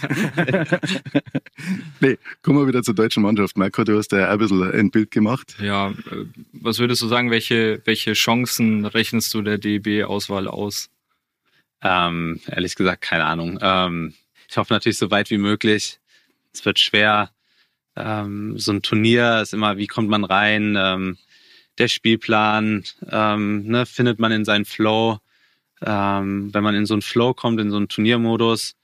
Nee, kommen wir wieder zur deutschen Mannschaft. Marco, du hast ja ein bisschen ein Bild gemacht. Ja, was würdest du sagen, welche, welche Chancen rechnest du der D E B-Auswahl aus? Ähm, ehrlich gesagt, keine Ahnung. Ähm, ich hoffe natürlich so weit wie möglich. Es wird schwer. Ähm, so ein Turnier ist immer, wie kommt man rein? Ähm, der Spielplan, ähm, ne, findet man in seinen Flow. Ähm, wenn man in so einen Flow kommt, in so einen Turniermodus,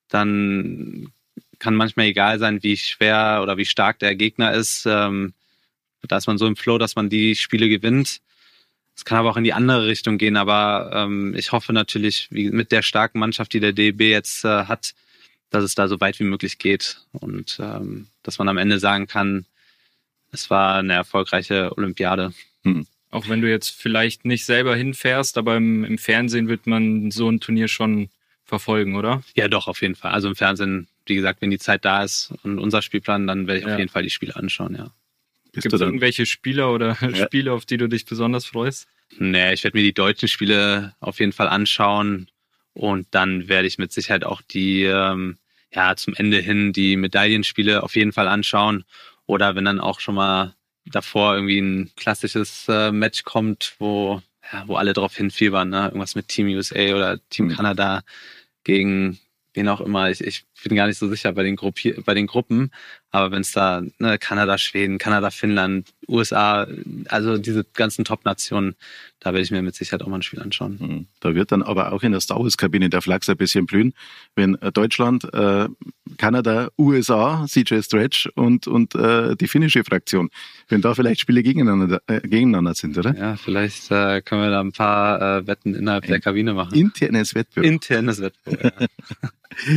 dann kann manchmal egal sein, wie schwer oder wie stark der Gegner ist. Ähm, da ist man so im Flow, dass man die Spiele gewinnt. Es kann aber auch in die andere Richtung gehen, aber ähm, ich hoffe natürlich, wie mit der starken Mannschaft, die der D E B jetzt äh, hat, dass es da so weit wie möglich geht und ähm, dass man am Ende sagen kann, es war eine erfolgreiche Olympiade. Hm. Auch wenn du jetzt vielleicht nicht selber hinfährst, aber im, im Fernsehen wird man so ein Turnier schon verfolgen, oder? Ja, doch, auf jeden Fall. Also im Fernsehen, wie gesagt, wenn die Zeit da ist und unser Spielplan, dann werde ich ja. auf jeden Fall die Spiele anschauen, ja. Gibt es irgendwelche Spieler oder ja. Spiele, auf die du dich besonders freust? Nee, ich werde mir die deutschen Spiele auf jeden Fall anschauen und dann werde ich mit Sicherheit auch die, ähm, ja, zum Ende hin die Medaillenspiele auf jeden Fall anschauen. Oder wenn dann auch schon mal davor irgendwie ein klassisches äh, Match kommt, wo, ja, wo alle drauf hinfiebern, ne? Irgendwas mit Team U S A oder Team mhm. Kanada gegen wen auch immer. Ich, ich bin gar nicht so sicher bei den, Gruppi- bei den Gruppen, aber wenn es da ne, Kanada, Schweden, Kanada, Finnland, U S A, also diese ganzen Top-Nationen, da werde ich mir mit Sicherheit auch mal ein Spiel anschauen. Da wird dann aber auch in der Star Wars-Kabine der Flachs ein bisschen blühen, wenn Deutschland, äh, Kanada, U S A, C J Stretch und, und äh, die finnische Fraktion, wenn da vielleicht Spiele gegeneinander, äh, gegeneinander sind, oder? Ja, vielleicht äh, können wir da ein paar äh, Wetten innerhalb ein der Kabine machen. Internes Wettbewerb. Internes Wettbewerb, ja.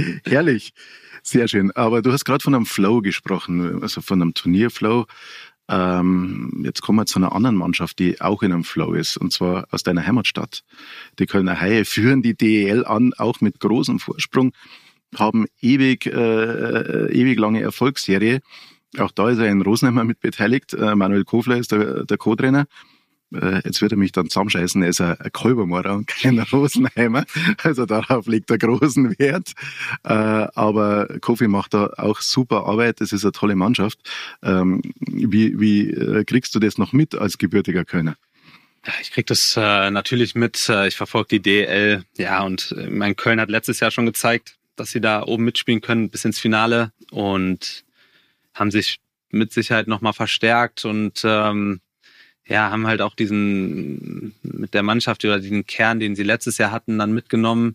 Herrlich, sehr schön. Aber du hast gerade von einem Flow gesprochen, also von einem Turnierflow. Ähm, jetzt kommen wir zu einer anderen Mannschaft, die auch in einem Flow ist, und zwar aus deiner Heimatstadt. Die Kölner Haie führen die D E L an, auch mit großem Vorsprung, haben ewig, äh, ewig lange Erfolgsserie. Auch da ist er in Rosenheim mit beteiligt. Äh, Manuel Kofler ist der, der Co-Trainer. Äh, jetzt wird er mich dann zusammenscheißen, er ist ein, ein Kolbermorer und kein Rosenheimer. Also darauf liegt er großen Wert. Äh, aber Kofi macht da auch super Arbeit. Das ist eine tolle Mannschaft. Ähm, wie wie äh, kriegst du das noch mit als gebürtiger Kölner? Ich krieg das äh, natürlich mit. Ich verfolge die D E L. Ja, und mein Köln hat letztes Jahr schon gezeigt, dass sie da oben mitspielen können bis ins Finale und haben sich mit Sicherheit nochmal verstärkt und ähm, ja, haben halt auch diesen mit der Mannschaft oder diesen Kern, den sie letztes Jahr hatten, dann mitgenommen.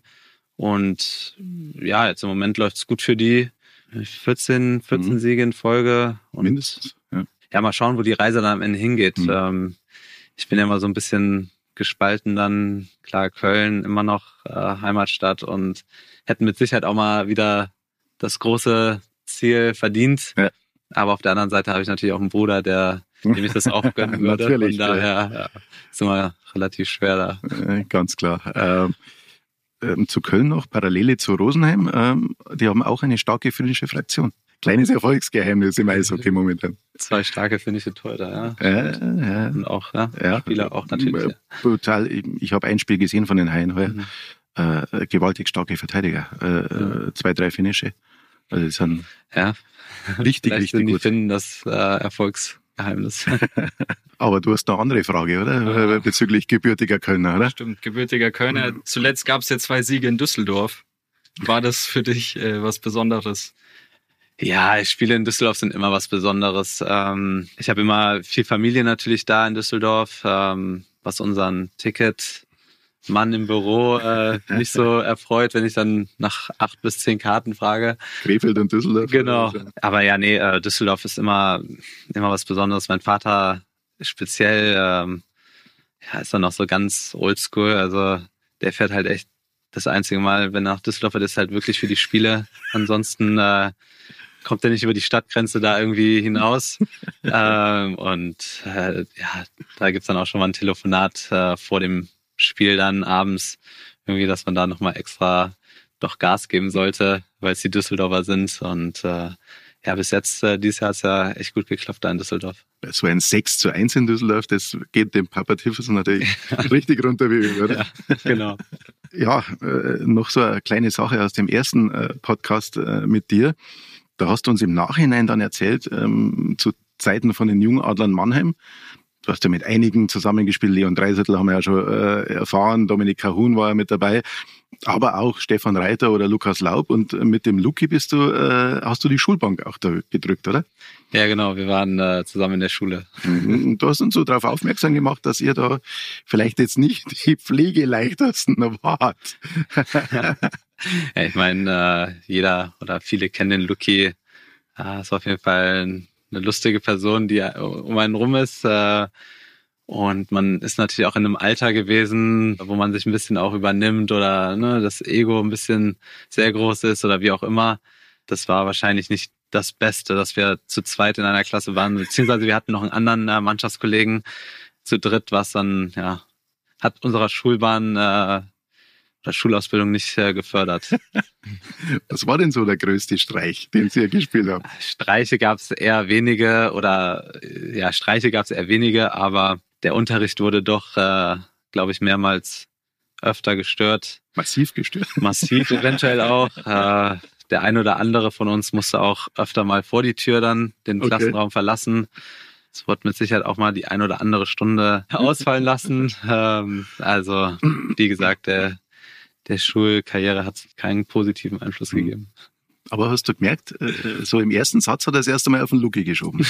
Und ja, jetzt im Moment läuft es gut für die. vierzehn, vierzehn mhm. Siege in Folge. Und mindestens. Ja. ja, mal schauen, wo die Reise dann am Ende hingeht. Mhm. Ähm, ich bin ja immer so ein bisschen gespalten dann. Klar, Köln immer noch äh, Heimatstadt und hätten mit Sicherheit auch mal wieder das große Ziel verdient. Ja. Aber auf der anderen Seite habe ich natürlich auch einen Bruder, der dem ich das auch gönnen würde. Natürlich. Von daher ja, ist immer relativ schwer da. Äh, ganz klar. Ähm, ähm, zu Köln noch, Parallele zu Rosenheim, ähm, die haben auch eine starke finnische Fraktion. Kleines Erfolgsgeheimnis im Eishockey momentan. Zwei starke finnische Torhüter, ja. Äh, ja. Und auch, ja, ja. Spieler auch natürlich. Äh, brutal. Ich, ich habe ein Spiel gesehen von den Haien heuer. Mhm. Äh, gewaltig starke Verteidiger. Äh, mhm. Zwei, drei finnische. Also die sind ja. richtig, Vielleicht richtig sind die gut. Finnen das äh, Erfolgsgeheimnis. Aber du hast noch eine andere Frage, oder? Ja. Bezüglich gebürtiger Kölner, oder? Stimmt, gebürtiger Kölner. Mhm. Zuletzt gab es ja zwei Siege in Düsseldorf. War das für dich äh, was Besonderes? Ja, Spiele in Düsseldorf sind immer was Besonderes. Ähm, ich habe immer viel Familie natürlich da in Düsseldorf, ähm, was unseren Ticketmann im Büro äh, nicht so erfreut, wenn ich dann nach acht bis zehn Karten frage. Krefeld und Düsseldorf. Genau. Aber ja, nee, äh, Düsseldorf ist immer immer was Besonderes. Mein Vater speziell ähm, ja, ist dann auch so ganz oldschool. Also der fährt halt echt das einzige Mal, wenn er nach Düsseldorf fährt, ist halt wirklich für die Spiele. Ansonsten äh, kommt er nicht über die Stadtgrenze da irgendwie hinaus. ähm, und äh, ja, da gibt's dann auch schon mal ein Telefonat äh, vor dem Spiel dann abends, irgendwie, dass man da nochmal extra doch Gas geben sollte, weil es die Düsseldorfer sind. Und äh, ja, bis jetzt, äh, dieses Jahr hat's ja echt gut geklappt da in Düsseldorf. So ein sechs zu eins in Düsseldorf, das geht dem Papa Tiffels natürlich richtig runter wie Öl, oder? Ja, genau. Ja, äh, noch so eine kleine Sache aus dem ersten äh, Podcast äh, mit dir. Da hast du uns im Nachhinein dann erzählt, ähm, zu Zeiten von den Jungadlern Mannheim. Du hast ja mit einigen zusammengespielt, Leon Dreiseitel haben wir ja schon äh, erfahren, Dominik Cahun war ja mit dabei, aber auch Stefan Reiter oder Lukas Laub. Und mit dem Luki bist du, äh, hast du die Schulbank auch da gedrückt, oder? Ja, genau, wir waren äh, zusammen in der Schule. Und du hast uns so darauf aufmerksam gemacht, dass ihr da vielleicht jetzt nicht die pflegeleichtesten wart. Ja, ich meine, äh, jeder oder viele kennen den Luki. Äh, ist auf jeden Fall eine lustige Person, die um einen rum ist. Äh, und man ist natürlich auch in einem Alter gewesen, wo man sich ein bisschen auch übernimmt oder ne, das Ego ein bisschen sehr groß ist oder wie auch immer. Das war wahrscheinlich nicht das Beste, dass wir zu zweit in einer Klasse waren, beziehungsweise wir hatten noch einen anderen äh, Mannschaftskollegen zu dritt, was dann ja hat unserer Schulbahn äh, oder Schulausbildung nicht äh, gefördert. Was war denn so der größte Streich, den Sie gespielt haben? Streiche gab es eher wenige oder ja, Streiche gab es eher wenige, aber der Unterricht wurde doch, äh, glaube ich, mehrmals öfter gestört. Massiv gestört? Massiv eventuell auch. Äh, der ein oder andere von uns musste auch öfter mal vor die Tür dann den Okay. Klassenraum verlassen. Es wurde mit Sicherheit auch mal die ein oder andere Stunde ausfallen lassen. Ähm, also, wie gesagt, der der Schulkarriere hat keinen positiven Einfluss Mhm. gegeben. Aber hast du gemerkt, äh, so im ersten Satz hat er das erste Mal auf den Luki geschoben.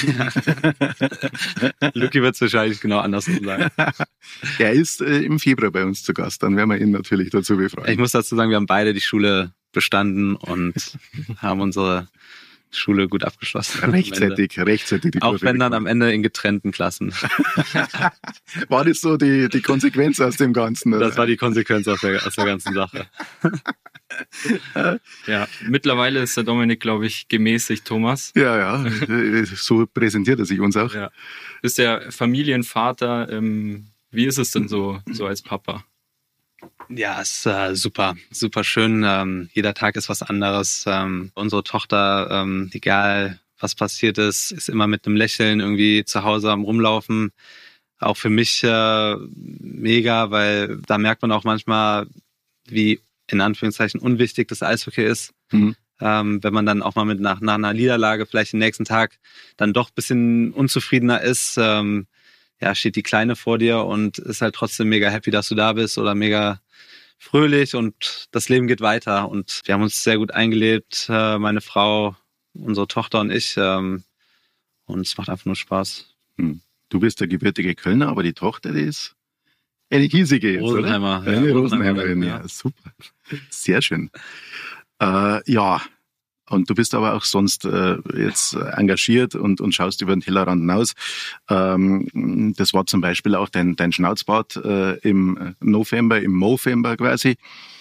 Luki wird es wahrscheinlich genau andersrum sagen. Er ist äh, im Februar bei uns zu Gast, dann werden wir ihn natürlich dazu befragen. Ich muss dazu sagen, wir haben beide die Schule bestanden und haben unsere Schule gut abgeschlossen. Rechtzeitig, rechtzeitig die Auch Kurve wenn dann bekommen. am Ende in getrennten Klassen. War das so die, die Konsequenz aus dem Ganzen? Oder? Das war die Konsequenz aus der, aus der ganzen Sache. Ja, mittlerweile ist der Dominik, glaube ich, gemäßigt, Thomas. Ja, ja, so präsentiert er sich uns auch. Ja. Bist der Familienvater. Ähm, wie ist es denn so, so als Papa? Ja, ist äh, super, super schön. Ähm, jeder Tag ist was anderes. Ähm, unsere Tochter, ähm, egal was passiert ist, ist immer mit einem Lächeln irgendwie zu Hause am Rumlaufen. Auch für mich äh, mega, weil da merkt man auch manchmal, wie in Anführungszeichen unwichtig das Eishockey ist. Mhm. Ähm, wenn man dann auch mal mit nach, nach einer Niederlage vielleicht den nächsten Tag dann doch ein bisschen unzufriedener ist, ähm, ja, steht die Kleine vor dir und ist halt trotzdem mega happy, dass du da bist oder mega fröhlich und das Leben geht weiter. Und wir haben uns sehr gut eingelebt, äh, meine Frau, unsere Tochter und ich. Ähm, und es macht einfach nur Spaß. Hm. Du bist der gebürtige Kölner, aber die Tochter, die ist eine hiesige jetzt, Rosenheimer. oder? Eine Ja, Rosenheimerin, ja. ja, super. Sehr schön. Äh, ja, und du bist aber auch sonst äh, jetzt engagiert und, und schaust über den Tellerrand hinaus. Ähm, das war zum Beispiel auch dein, dein Schnauzbart äh, im November, im Movember quasi.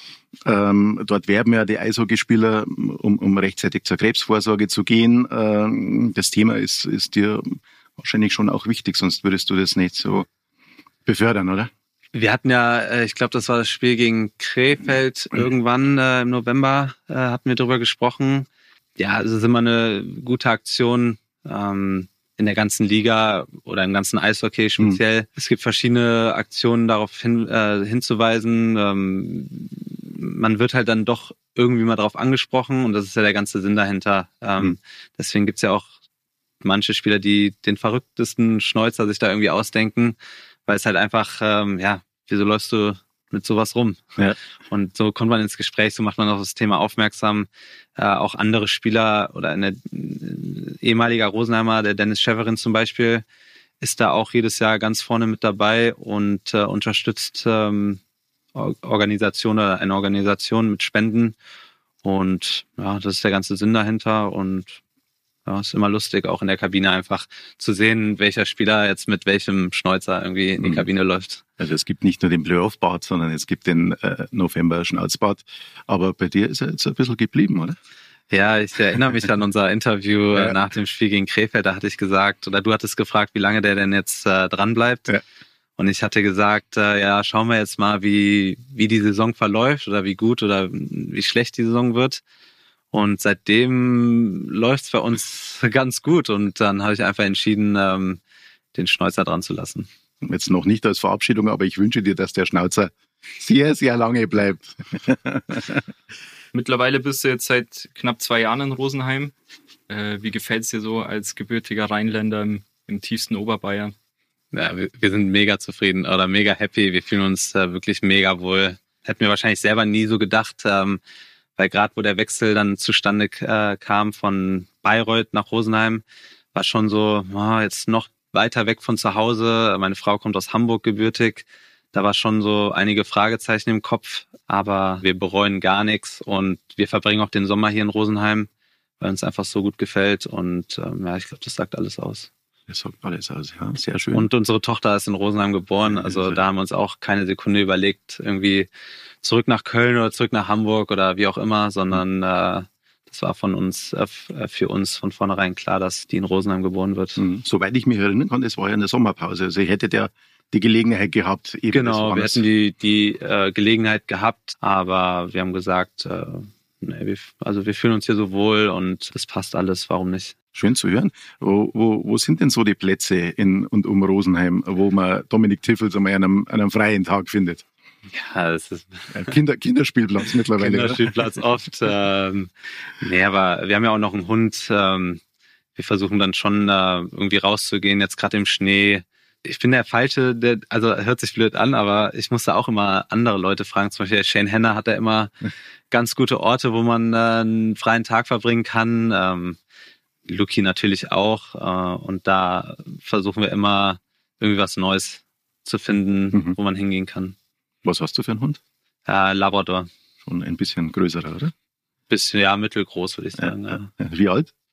Ähm, dort werben ja die Eishockeyspieler, um, um rechtzeitig zur Krebsvorsorge zu gehen. Ähm, das Thema ist, ist dir wahrscheinlich schon auch wichtig, sonst würdest du das nicht so befördern, oder? Wir hatten ja, ich glaube, das war das Spiel gegen Krefeld irgendwann äh, im November, äh, hatten wir drüber gesprochen. Ja, es ist immer eine gute Aktion ähm, in der ganzen Liga oder im ganzen Eishockey speziell. Mhm. Es gibt verschiedene Aktionen, darauf hin, äh, hinzuweisen. Ähm, man wird halt dann doch irgendwie mal drauf angesprochen und das ist ja der ganze Sinn dahinter. Ähm, mhm. Deswegen gibt's ja auch manche Spieler, die den verrücktesten Schnäuzer sich da irgendwie ausdenken, weil es halt einfach, ähm, ja, wieso läufst du mit sowas rum? Ja. Und so kommt man ins Gespräch, so macht man auf das Thema aufmerksam. Äh, auch andere Spieler oder eine äh, ehemaliger Rosenheimer, der Dennis Schäferin zum Beispiel, ist da auch jedes Jahr ganz vorne mit dabei und äh, unterstützt ähm, Organisationen oder eine Organisation mit Spenden. Und ja, das ist der ganze Sinn dahinter und ja, ist immer lustig, auch in der Kabine einfach zu sehen, welcher Spieler jetzt mit welchem Schnäuzer irgendwie in die Kabine mhm. läuft. Also es gibt nicht nur den Playoff-Bart, sondern es gibt den äh, November-Schnauzbart. Aber bei dir ist er jetzt ein bisschen geblieben, oder? Ja, ich erinnere mich an unser Interview ja. nach dem Spiel gegen Krefeld. Da hatte ich gesagt, oder du hattest gefragt, wie lange der denn jetzt äh, dran bleibt. Ja. Und ich hatte gesagt, äh, ja, schauen wir jetzt mal, wie wie die Saison verläuft oder wie gut oder wie schlecht die Saison wird. Und seitdem läuft's bei uns ganz gut. Und dann habe ich einfach entschieden, ähm, den Schnäuzer dran zu lassen. Jetzt noch nicht als Verabschiedung, aber ich wünsche dir, dass der Schnauzer sehr, sehr lange bleibt. Mittlerweile bist du jetzt seit knapp zwei Jahren in Rosenheim. Äh, wie gefällt's dir so als gebürtiger Rheinländer im, im tiefsten Oberbayern? Ja, wir, wir sind mega zufrieden oder mega happy. Wir fühlen uns äh, wirklich mega wohl. Hätten wir wahrscheinlich selber nie so gedacht, ähm, weil gerade wo der Wechsel dann zustande äh, kam von Bayreuth nach Rosenheim, war schon so, oh, jetzt noch weiter weg von zu Hause. Meine Frau kommt aus Hamburg gebürtig. Da war schon so einige Fragezeichen im Kopf, aber wir bereuen gar nichts und wir verbringen auch den Sommer hier in Rosenheim, weil uns einfach so gut gefällt und ähm, ja, ich glaube, das sagt alles aus. Das sagt alles aus, ja, sehr schön. Und unsere Tochter ist in Rosenheim geboren, also da haben wir uns auch keine Sekunde überlegt, irgendwie zurück nach Köln oder zurück nach Hamburg oder wie auch immer, sondern äh, das war von uns, äh, für uns von vornherein klar, dass die in Rosenheim geboren wird. Mhm. Soweit ich mich erinnern kann, das war ja eine Sommerpause, also ihr hättet ja die Gelegenheit gehabt. Eben genau, wir hätten die, die äh, Gelegenheit gehabt, aber wir haben gesagt, äh, nee, wir, also wir fühlen uns hier so wohl und es passt alles, warum nicht? Schön zu hören. Wo, wo, wo sind denn so die Plätze in und um Rosenheim, wo man Dominik Tiffels an einem, an einem freien Tag findet? Ja, das ist Kinder, Kinderspielplatz mittlerweile. Kinderspielplatz oft. Ähm, nee, aber wir haben ja auch noch einen Hund. Ähm, wir versuchen dann schon äh, irgendwie rauszugehen, jetzt gerade im Schnee. Ich bin der Falsche, der, also hört sich blöd an, aber ich musste auch immer andere Leute fragen. Zum Beispiel Shane Henner hat da immer ganz gute Orte, wo man äh, einen freien Tag verbringen kann. Ähm, Luki natürlich auch. Äh, und da versuchen wir immer irgendwie was Neues zu finden, mhm. wo man hingehen kann. Was hast du für einen Hund? Äh, Labrador. Schon ein bisschen größerer, oder? Bisschen, ja, mittelgroß, würde ich sagen. Ja, ja. Ja. Wie alt?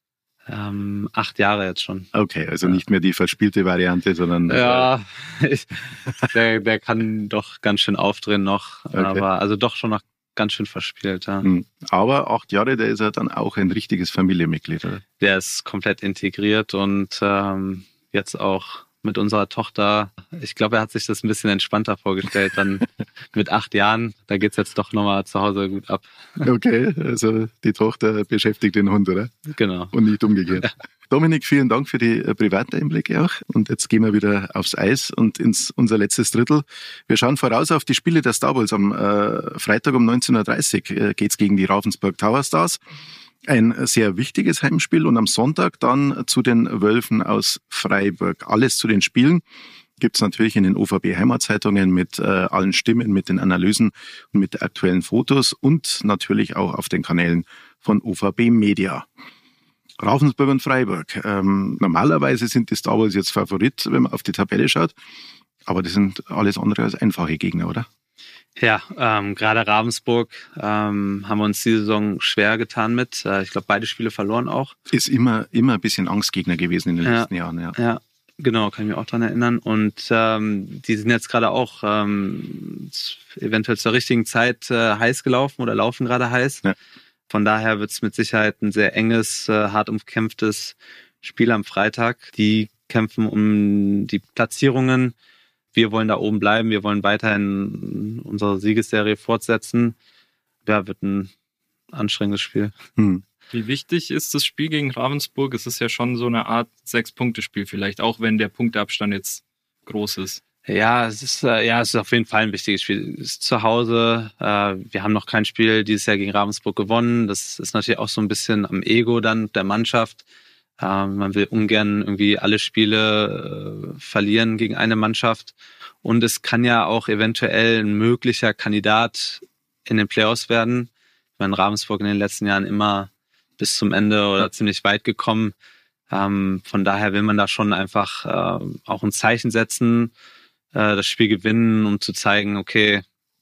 Ähm, acht Jahre jetzt schon. Okay, also nicht mehr die verspielte Variante, sondern... Ja, ich, der, der kann doch ganz schön aufdrehen noch, okay. aber also doch schon noch ganz schön verspielt. Ja. Aber acht Jahre, der ist ja dann auch ein richtiges Familienmitglied, oder? Der ist komplett integriert und ähm, jetzt auch mit unserer Tochter. Ich glaube, er hat sich das ein bisschen entspannter vorgestellt. Dann mit acht Jahren, da geht's jetzt doch nochmal zu Hause gut ab. Okay, also die Tochter beschäftigt den Hund, oder? Genau. Und nicht umgekehrt. Ja. Dominik, vielen Dank für die privaten Einblicke auch. Und jetzt gehen wir wieder aufs Eis und ins unser letztes Drittel. Wir schauen voraus auf die Spiele der Star Bulls. Am äh, Freitag um neunzehn Uhr dreißig äh, geht's gegen die Ravensburg Tower Stars. Ein sehr wichtiges Heimspiel und am Sonntag dann zu den Wölfen aus Freiburg. Alles zu den Spielen gibt's natürlich in den O V B-Heimatzeitungen mit äh, allen Stimmen, mit den Analysen und mit aktuellen Fotos und natürlich auch auf den Kanälen von O V B Media. Ravensburg und Freiburg. Ähm, normalerweise sind die Star Wars jetzt Favorit, wenn man auf die Tabelle schaut, aber das sind alles andere als einfache Gegner, oder? Ja, ähm, gerade Ravensburg ähm, haben wir uns die Saison schwer getan mit. Äh, ich glaube, beide Spiele verloren auch. Ist immer immer ein bisschen Angstgegner gewesen in den ja, letzten Jahren. Ja. ja, genau, kann ich mich auch daran erinnern. Und ähm, die sind jetzt gerade auch ähm, eventuell zur richtigen Zeit äh, heiß gelaufen oder laufen gerade heiß. Ja. Von daher wird es mit Sicherheit ein sehr enges, äh, hart umkämpftes Spiel am Freitag. Die kämpfen um die Platzierungen. Wir wollen da oben bleiben, wir wollen weiterhin unsere Siegesserie fortsetzen. Ja, wird ein anstrengendes Spiel. Hm. Wie wichtig ist das Spiel gegen Ravensburg? Es ist ja schon so eine Art Sechs-Punkte-Spiel vielleicht, auch wenn der Punkteabstand jetzt groß ist. Ja, es ist, äh, ja, es ist auf jeden Fall ein wichtiges Spiel. Es ist zu Hause. Äh, wir haben noch kein Spiel dieses Jahr gegen Ravensburg gewonnen. Das ist natürlich auch so ein bisschen am Ego dann der Mannschaft. Ähm, man will ungern irgendwie alle Spiele äh, verlieren gegen eine Mannschaft. Und es kann ja auch eventuell ein möglicher Kandidat in den Playoffs werden. Ich meine, Ravensburg in den letzten Jahren immer bis zum Ende oder ziemlich weit gekommen. Ähm, von daher will man da schon einfach äh, auch ein Zeichen setzen, äh, das Spiel gewinnen, um zu zeigen, okay,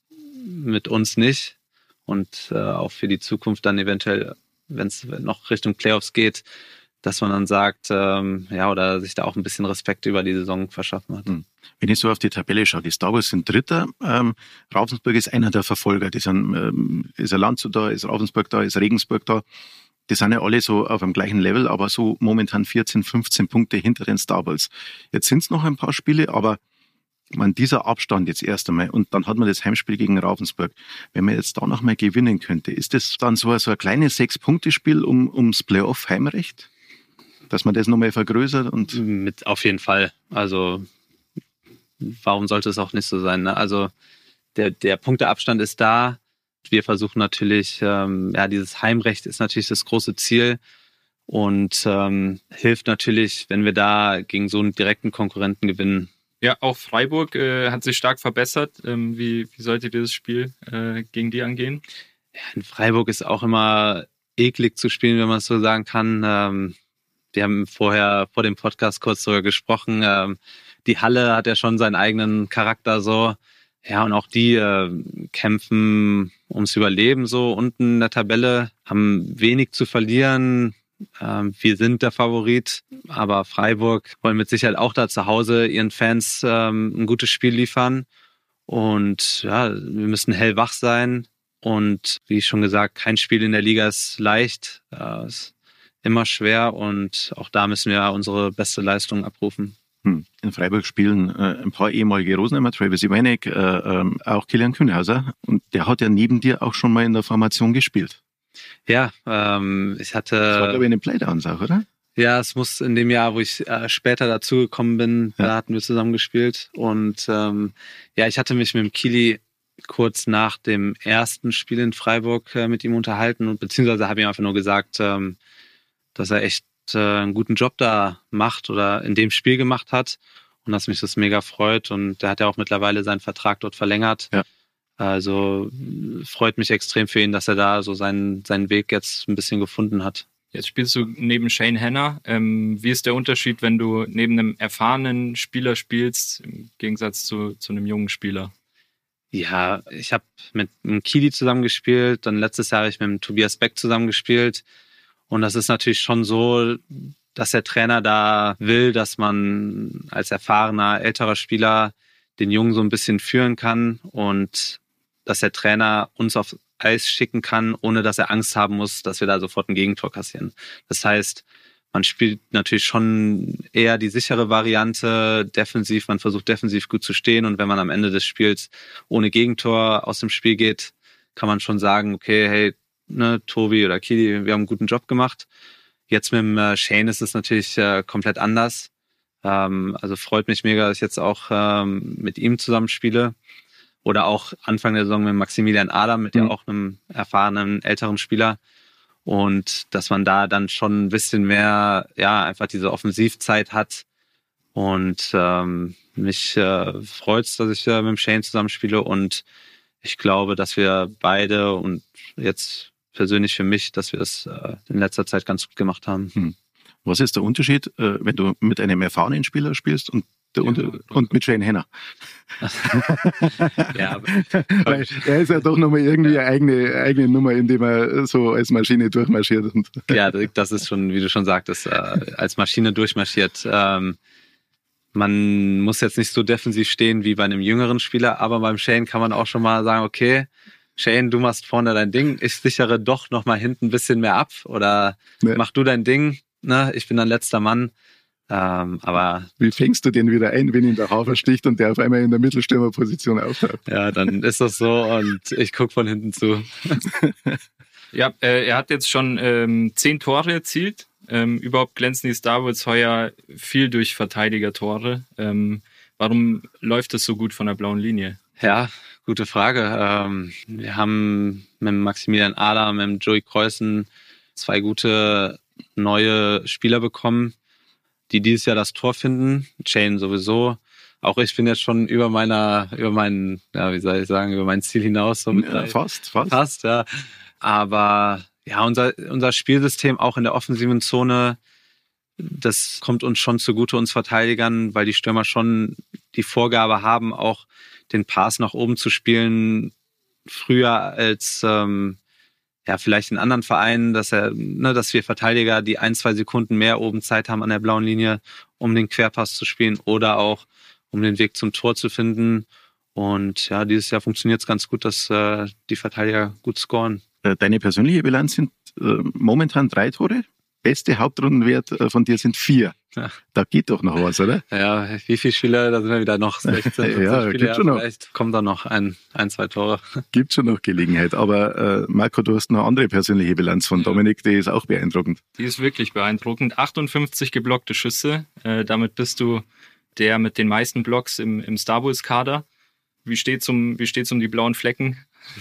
mit uns nicht. Und äh, auch für die Zukunft dann eventuell, wenn es noch Richtung Playoffs geht, dass man dann sagt, ähm, ja, oder sich da auch ein bisschen Respekt über die Saison verschaffen hat. Wenn ich so auf die Tabelle schaue, die Star Wars sind Dritter, ähm, Ravensburg ist einer der Verfolger. Die sind, ähm, ist ein Landshut da, ist Ravensburg da, ist Regensburg da. Die sind ja alle so auf dem gleichen Level, aber so momentan vierzehn, fünfzehn Punkte hinter den Star Wars. Jetzt sind es noch ein paar Spiele, aber man, dieser Abstand jetzt erst einmal und dann hat man das Heimspiel gegen Ravensburg. Wenn man jetzt da noch mal gewinnen könnte, ist das dann so, so ein kleines Sechs-Punkte-Spiel um, ums Playoff-Heimrecht? Dass man das nochmal vergrößert? Und Mit auf jeden Fall. Also warum sollte es auch nicht so sein? Ne? Also der, der Punkteabstand ist da. Wir versuchen natürlich, ähm, ja, dieses Heimrecht ist natürlich das große Ziel und ähm, hilft natürlich, wenn wir da gegen so einen direkten Konkurrenten gewinnen. Ja, auch Freiburg äh, hat sich stark verbessert. Ähm, wie, wie solltet ihr das Spiel äh, gegen die angehen? Ja, in Freiburg ist auch immer eklig zu spielen, wenn man es so sagen kann. Ähm, wir haben vorher vor dem Podcast kurz darüber gesprochen. Ähm, die Halle hat ja schon seinen eigenen Charakter so. Ja, und auch die äh, kämpfen ums Überleben so unten in der Tabelle, haben wenig zu verlieren. Ähm, wir sind der Favorit, aber Freiburg wollen mit Sicherheit auch da zu Hause ihren Fans ähm, ein gutes Spiel liefern. Und ja, wir müssen hellwach sein. Und wie schon gesagt, kein Spiel in der Liga ist leicht. Äh, ist immer schwer und auch da müssen wir unsere beste Leistung abrufen. In Freiburg spielen äh, ein paar ehemalige Rosenheimer, Travis Iwanek, äh, ähm, auch Kilian Kühnhauser. Und der hat ja neben dir auch schon mal in der Formation gespielt. Ja, ähm, ich hatte... Das war, glaube ich, in den Playdowns auch, oder? Ja, es muss in dem Jahr, wo ich äh, später dazugekommen bin, ja. Da hatten wir zusammen gespielt. Und ähm, ja, ich hatte mich mit dem Kili kurz nach dem ersten Spiel in Freiburg äh, mit ihm unterhalten. Und beziehungsweise habe ich ihm einfach nur gesagt, ähm, dass er echt einen guten Job da macht oder in dem Spiel gemacht hat und dass mich das mega freut und der hat ja auch mittlerweile seinen Vertrag dort verlängert. Ja. Also freut mich extrem für ihn, dass er da so seinen, seinen Weg jetzt ein bisschen gefunden hat. Jetzt spielst du neben Shane Hanna. Ähm, wie ist der Unterschied, wenn du neben einem erfahrenen Spieler spielst, im Gegensatz zu, zu einem jungen Spieler? Ja, ich habe mit einem Kili zusammengespielt, dann letztes Jahr habe ich mit dem Tobias Beck zusammengespielt. Und das ist natürlich schon so, dass der Trainer da will, dass man als erfahrener, älterer Spieler den Jungen so ein bisschen führen kann und dass der Trainer uns aufs Eis schicken kann, ohne dass er Angst haben muss, dass wir da sofort ein Gegentor kassieren. Das heißt, man spielt natürlich schon eher die sichere Variante defensiv. Man versucht defensiv gut zu stehen. Und wenn man am Ende des Spiels ohne Gegentor aus dem Spiel geht, kann man schon sagen, okay, hey, ne, Tobi oder Kili, wir haben einen guten Job gemacht. Jetzt mit dem äh, Shane ist es natürlich äh, komplett anders. Ähm, also freut mich mega, dass ich jetzt auch ähm, mit ihm zusammenspiele. Oder auch Anfang der Saison mit Maximilian Adam, mit mhm. ja auch einem erfahrenen, älteren Spieler. Und dass man da dann schon ein bisschen mehr, ja, einfach diese Offensivzeit hat. Und ähm, mich äh, freut's, dass ich äh, mit dem Shane zusammenspiele. Und ich glaube, dass wir beide und jetzt persönlich für mich, dass wir es äh, in letzter Zeit ganz gut gemacht haben. Hm. Was ist der Unterschied, äh, wenn du mit einem erfahrenen Spieler spielst und der, ja, und, und mit Shane Henner? Ja, aber, weil er ist ja doch nochmal irgendwie eine eigene, eigene Nummer, indem er so als Maschine durchmarschiert. Und ja, das ist schon, wie du schon sagtest, äh, als Maschine durchmarschiert. Ähm, man muss jetzt nicht so defensiv stehen wie bei einem jüngeren Spieler, aber beim Shane kann man auch schon mal sagen, okay, Shane, du machst vorne dein Ding, ich sichere doch noch mal hinten ein bisschen mehr ab oder ja. mach du dein Ding, ne? Ich bin dann letzter Mann. Ähm, aber wie fängst du den wieder ein, wenn ihn der Hafer sticht und der auf einmal in der Mittelstürmerposition auftaucht? Ja, dann ist das so und ich gucke von hinten zu. Ja, äh, er hat jetzt schon ähm, zehn Tore erzielt. Ähm, überhaupt glänzen die Star Wars heuer viel durch Verteidiger-Tore. Ähm, warum läuft das so gut von der blauen Linie? Ja, gute Frage. Ähm, wir haben mit Maximilian Adam, mit Joey Kreuzen zwei gute neue Spieler bekommen, die dieses Jahr das Tor finden. Shane sowieso. Auch ich bin jetzt schon über meiner, über meinen, ja, wie soll ich sagen, über mein Ziel hinaus. So mit ja, fast, fast. Fast, ja. Aber ja, unser, unser Spielsystem auch in der offensiven Zone, das kommt uns schon zugute, uns Verteidigern, weil die Stürmer schon die Vorgabe haben, auch den Pass nach oben zu spielen, früher als ähm, ja vielleicht in anderen Vereinen, dass er, ne, dass wir Verteidiger die ein, zwei Sekunden mehr oben Zeit haben an der blauen Linie, um den Querpass zu spielen oder auch um den Weg zum Tor zu finden. Und ja, dieses Jahr funktioniert es ganz gut, dass äh, die Verteidiger gut scoren. Deine persönliche Bilanz sind äh, momentan drei Tore. Beste Hauptrundenwert äh, von dir sind vier. Ja. Da geht doch noch was, oder? Ja, wie viele Spiele? Da sind wir wieder noch sechzehn, ja, Spiele. Gibt Ja, schon noch. Vielleicht kommt da noch ein, ein, zwei Tore. Gibt schon noch Gelegenheit. Aber äh, Marco, du hast noch eine andere persönliche Bilanz von Dominik, die ist auch beeindruckend. Die ist wirklich beeindruckend. achtundfünfzig geblockte Schüsse. Äh, damit bist du der mit den meisten Blocks im, im Star Wars Kader. Wie steht's um, wie steht's um die blauen Flecken?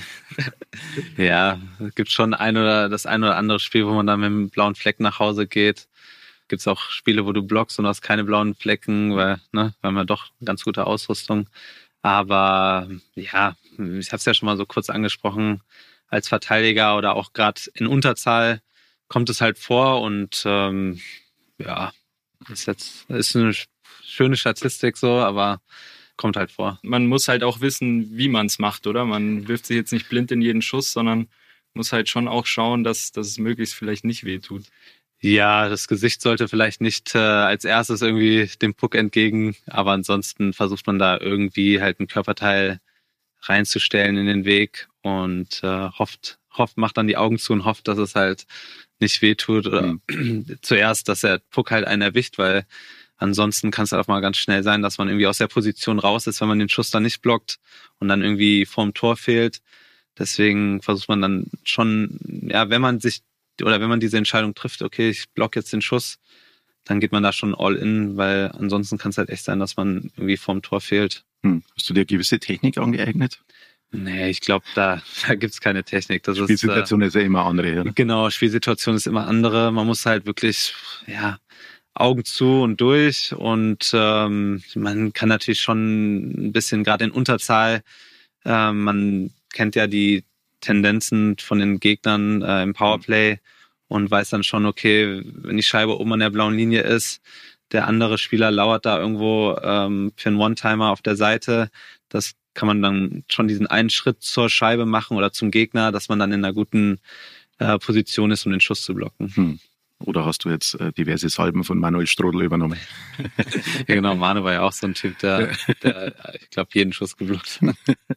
Ja, es gibt schon ein oder das ein oder andere Spiel, wo man dann mit einem blauen Fleck nach Hause geht. Gibt es auch Spiele, wo du blockst und hast keine blauen Flecken, weil, ne, weil man doch eine ganz gute Ausrüstung. Aber ja, ich habe es ja schon mal so kurz angesprochen, als Verteidiger oder auch gerade in Unterzahl kommt es halt vor und ähm, ja, ist jetzt ist eine schöne Statistik so, aber kommt halt vor. Man muss halt auch wissen, wie man es macht, oder? Man wirft sich jetzt nicht blind in jeden Schuss, sondern muss halt schon auch schauen, dass, dass es möglichst vielleicht nicht wehtut. Ja, das Gesicht sollte vielleicht nicht äh, als erstes irgendwie dem Puck entgegen, aber ansonsten versucht man da irgendwie halt ein Körperteil reinzustellen in den Weg und äh, hofft, hofft, macht dann die Augen zu und hofft, dass es halt nicht wehtut oder mhm. zuerst, dass der Puck halt einen erwischt, weil ansonsten kann es halt auch mal ganz schnell sein, dass man irgendwie aus der Position raus ist, wenn man den Schuss dann nicht blockt und dann irgendwie vorm Tor fehlt. Deswegen versucht man dann schon, ja, wenn man sich oder wenn man diese Entscheidung trifft, okay, ich block jetzt den Schuss, dann geht man da schon all in, weil ansonsten kann es halt echt sein, dass man irgendwie vorm Tor fehlt. Hm. Hast du dir gewisse Technik angeeignet? Nee, ich glaube, da, da gibt's keine Technik. Das Spielsituation ist, äh, ist ja immer andere. Oder? Genau, Spielsituation ist immer andere. Man muss halt wirklich, ja, Augen zu und durch und ähm, man kann natürlich schon ein bisschen, gerade in Unterzahl, äh, man kennt ja die Tendenzen von den Gegnern äh, im Powerplay und weiß dann schon, okay, wenn die Scheibe oben an der blauen Linie ist, der andere Spieler lauert da irgendwo ähm, für einen One-Timer auf der Seite. Das kann man dann schon diesen einen Schritt zur Scheibe machen oder zum Gegner, dass man dann in einer guten äh, Position ist, um den Schuss zu blocken. Hm. Oder hast du jetzt äh, diverse Salben von Manuel Strodl übernommen? Ja, genau, Manu war ja auch so ein Typ, der, der ich glaube, jeden Schuss geblockt hat.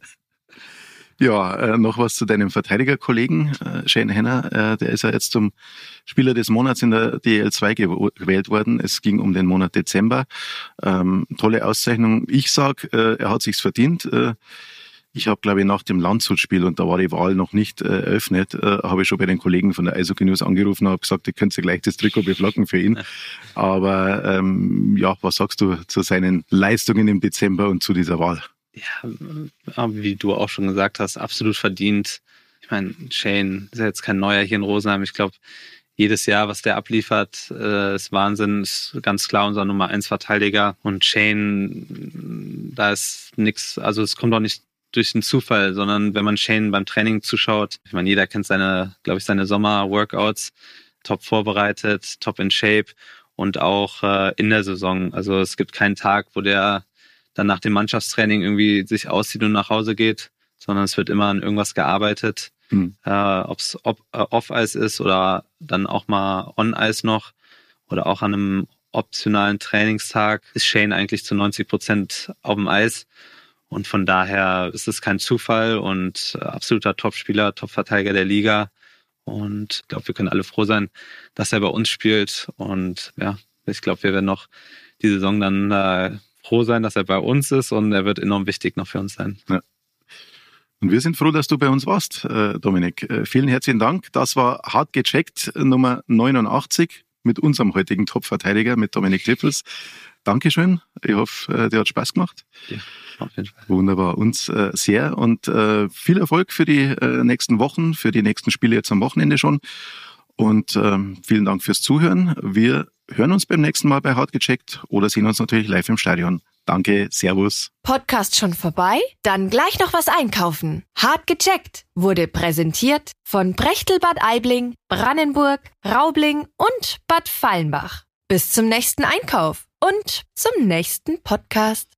Ja, äh, noch was zu deinem Verteidigerkollegen, äh, Shane Henner. Äh, der ist ja jetzt zum Spieler des Monats in der D L zwei gew- gewählt worden. Es ging um den Monat Dezember. Ähm, tolle Auszeichnung. Ich sag, äh, er hat sich's verdient. Äh, ich habe, glaube ich, nach dem Landshut-Spiel, und da war die Wahl noch nicht äh, eröffnet, äh, habe ich schon bei den Kollegen von der Eishockey News angerufen und habe gesagt, ihr könnt gleich das Trikot beflocken für ihn. Aber ähm, ja, was sagst du zu seinen Leistungen im Dezember und zu dieser Wahl? Ja, wie du auch schon gesagt hast, absolut verdient. Ich meine, Shane ist ja jetzt kein Neuer hier in Rosenheim. Ich glaube, jedes Jahr, was der abliefert, äh, ist Wahnsinn. Ist ganz klar unser Nummer eins Verteidiger. Und Shane, da ist nichts, also es kommt auch nicht durch den Zufall, sondern wenn man Shane beim Training zuschaut, ich meine, jeder kennt seine, glaube ich, seine Sommer-Workouts, top vorbereitet, top in Shape und auch äh, in der Saison. Also es gibt keinen Tag, wo der dann nach dem Mannschaftstraining irgendwie sich auszieht und nach Hause geht, sondern es wird immer an irgendwas gearbeitet, mhm. äh, ob es ob, äh, Off-Eis ist oder dann auch mal On-Eis noch oder auch an einem optionalen Trainingstag ist Shane eigentlich zu neunzig Prozent auf dem Eis und von daher ist es kein Zufall und äh, absoluter Topspieler, Topverteidiger der Liga und ich glaube, wir können alle froh sein, dass er bei uns spielt und ja, ich glaube, wir werden noch die Saison dann äh, froh sein, dass er bei uns ist und er wird enorm wichtig noch für uns sein. Ja. Und wir sind froh, dass du bei uns warst, äh, Dominik. Äh, vielen herzlichen Dank. Das war Hart gecheckt, Nummer neunundachtzig mit unserem heutigen Top-Verteidiger, mit Dominik Klippels. Dankeschön. Ich hoffe, äh, dir hat Spaß gemacht. Ja, auf jeden Fall. Wunderbar. Uns äh, sehr und äh, viel Erfolg für die äh, nächsten Wochen, für die nächsten Spiele jetzt am Wochenende schon. Und ähm, vielen Dank fürs Zuhören. Wir hören uns beim nächsten Mal bei Hart gecheckt oder sehen uns natürlich live im Stadion. Danke, Servus. Podcast schon vorbei? Dann gleich noch was einkaufen. Hart gecheckt wurde präsentiert von Brechtel Bad Aibling, Brannenburg, Raubling und Bad Fallenbach. Bis zum nächsten Einkauf und zum nächsten Podcast.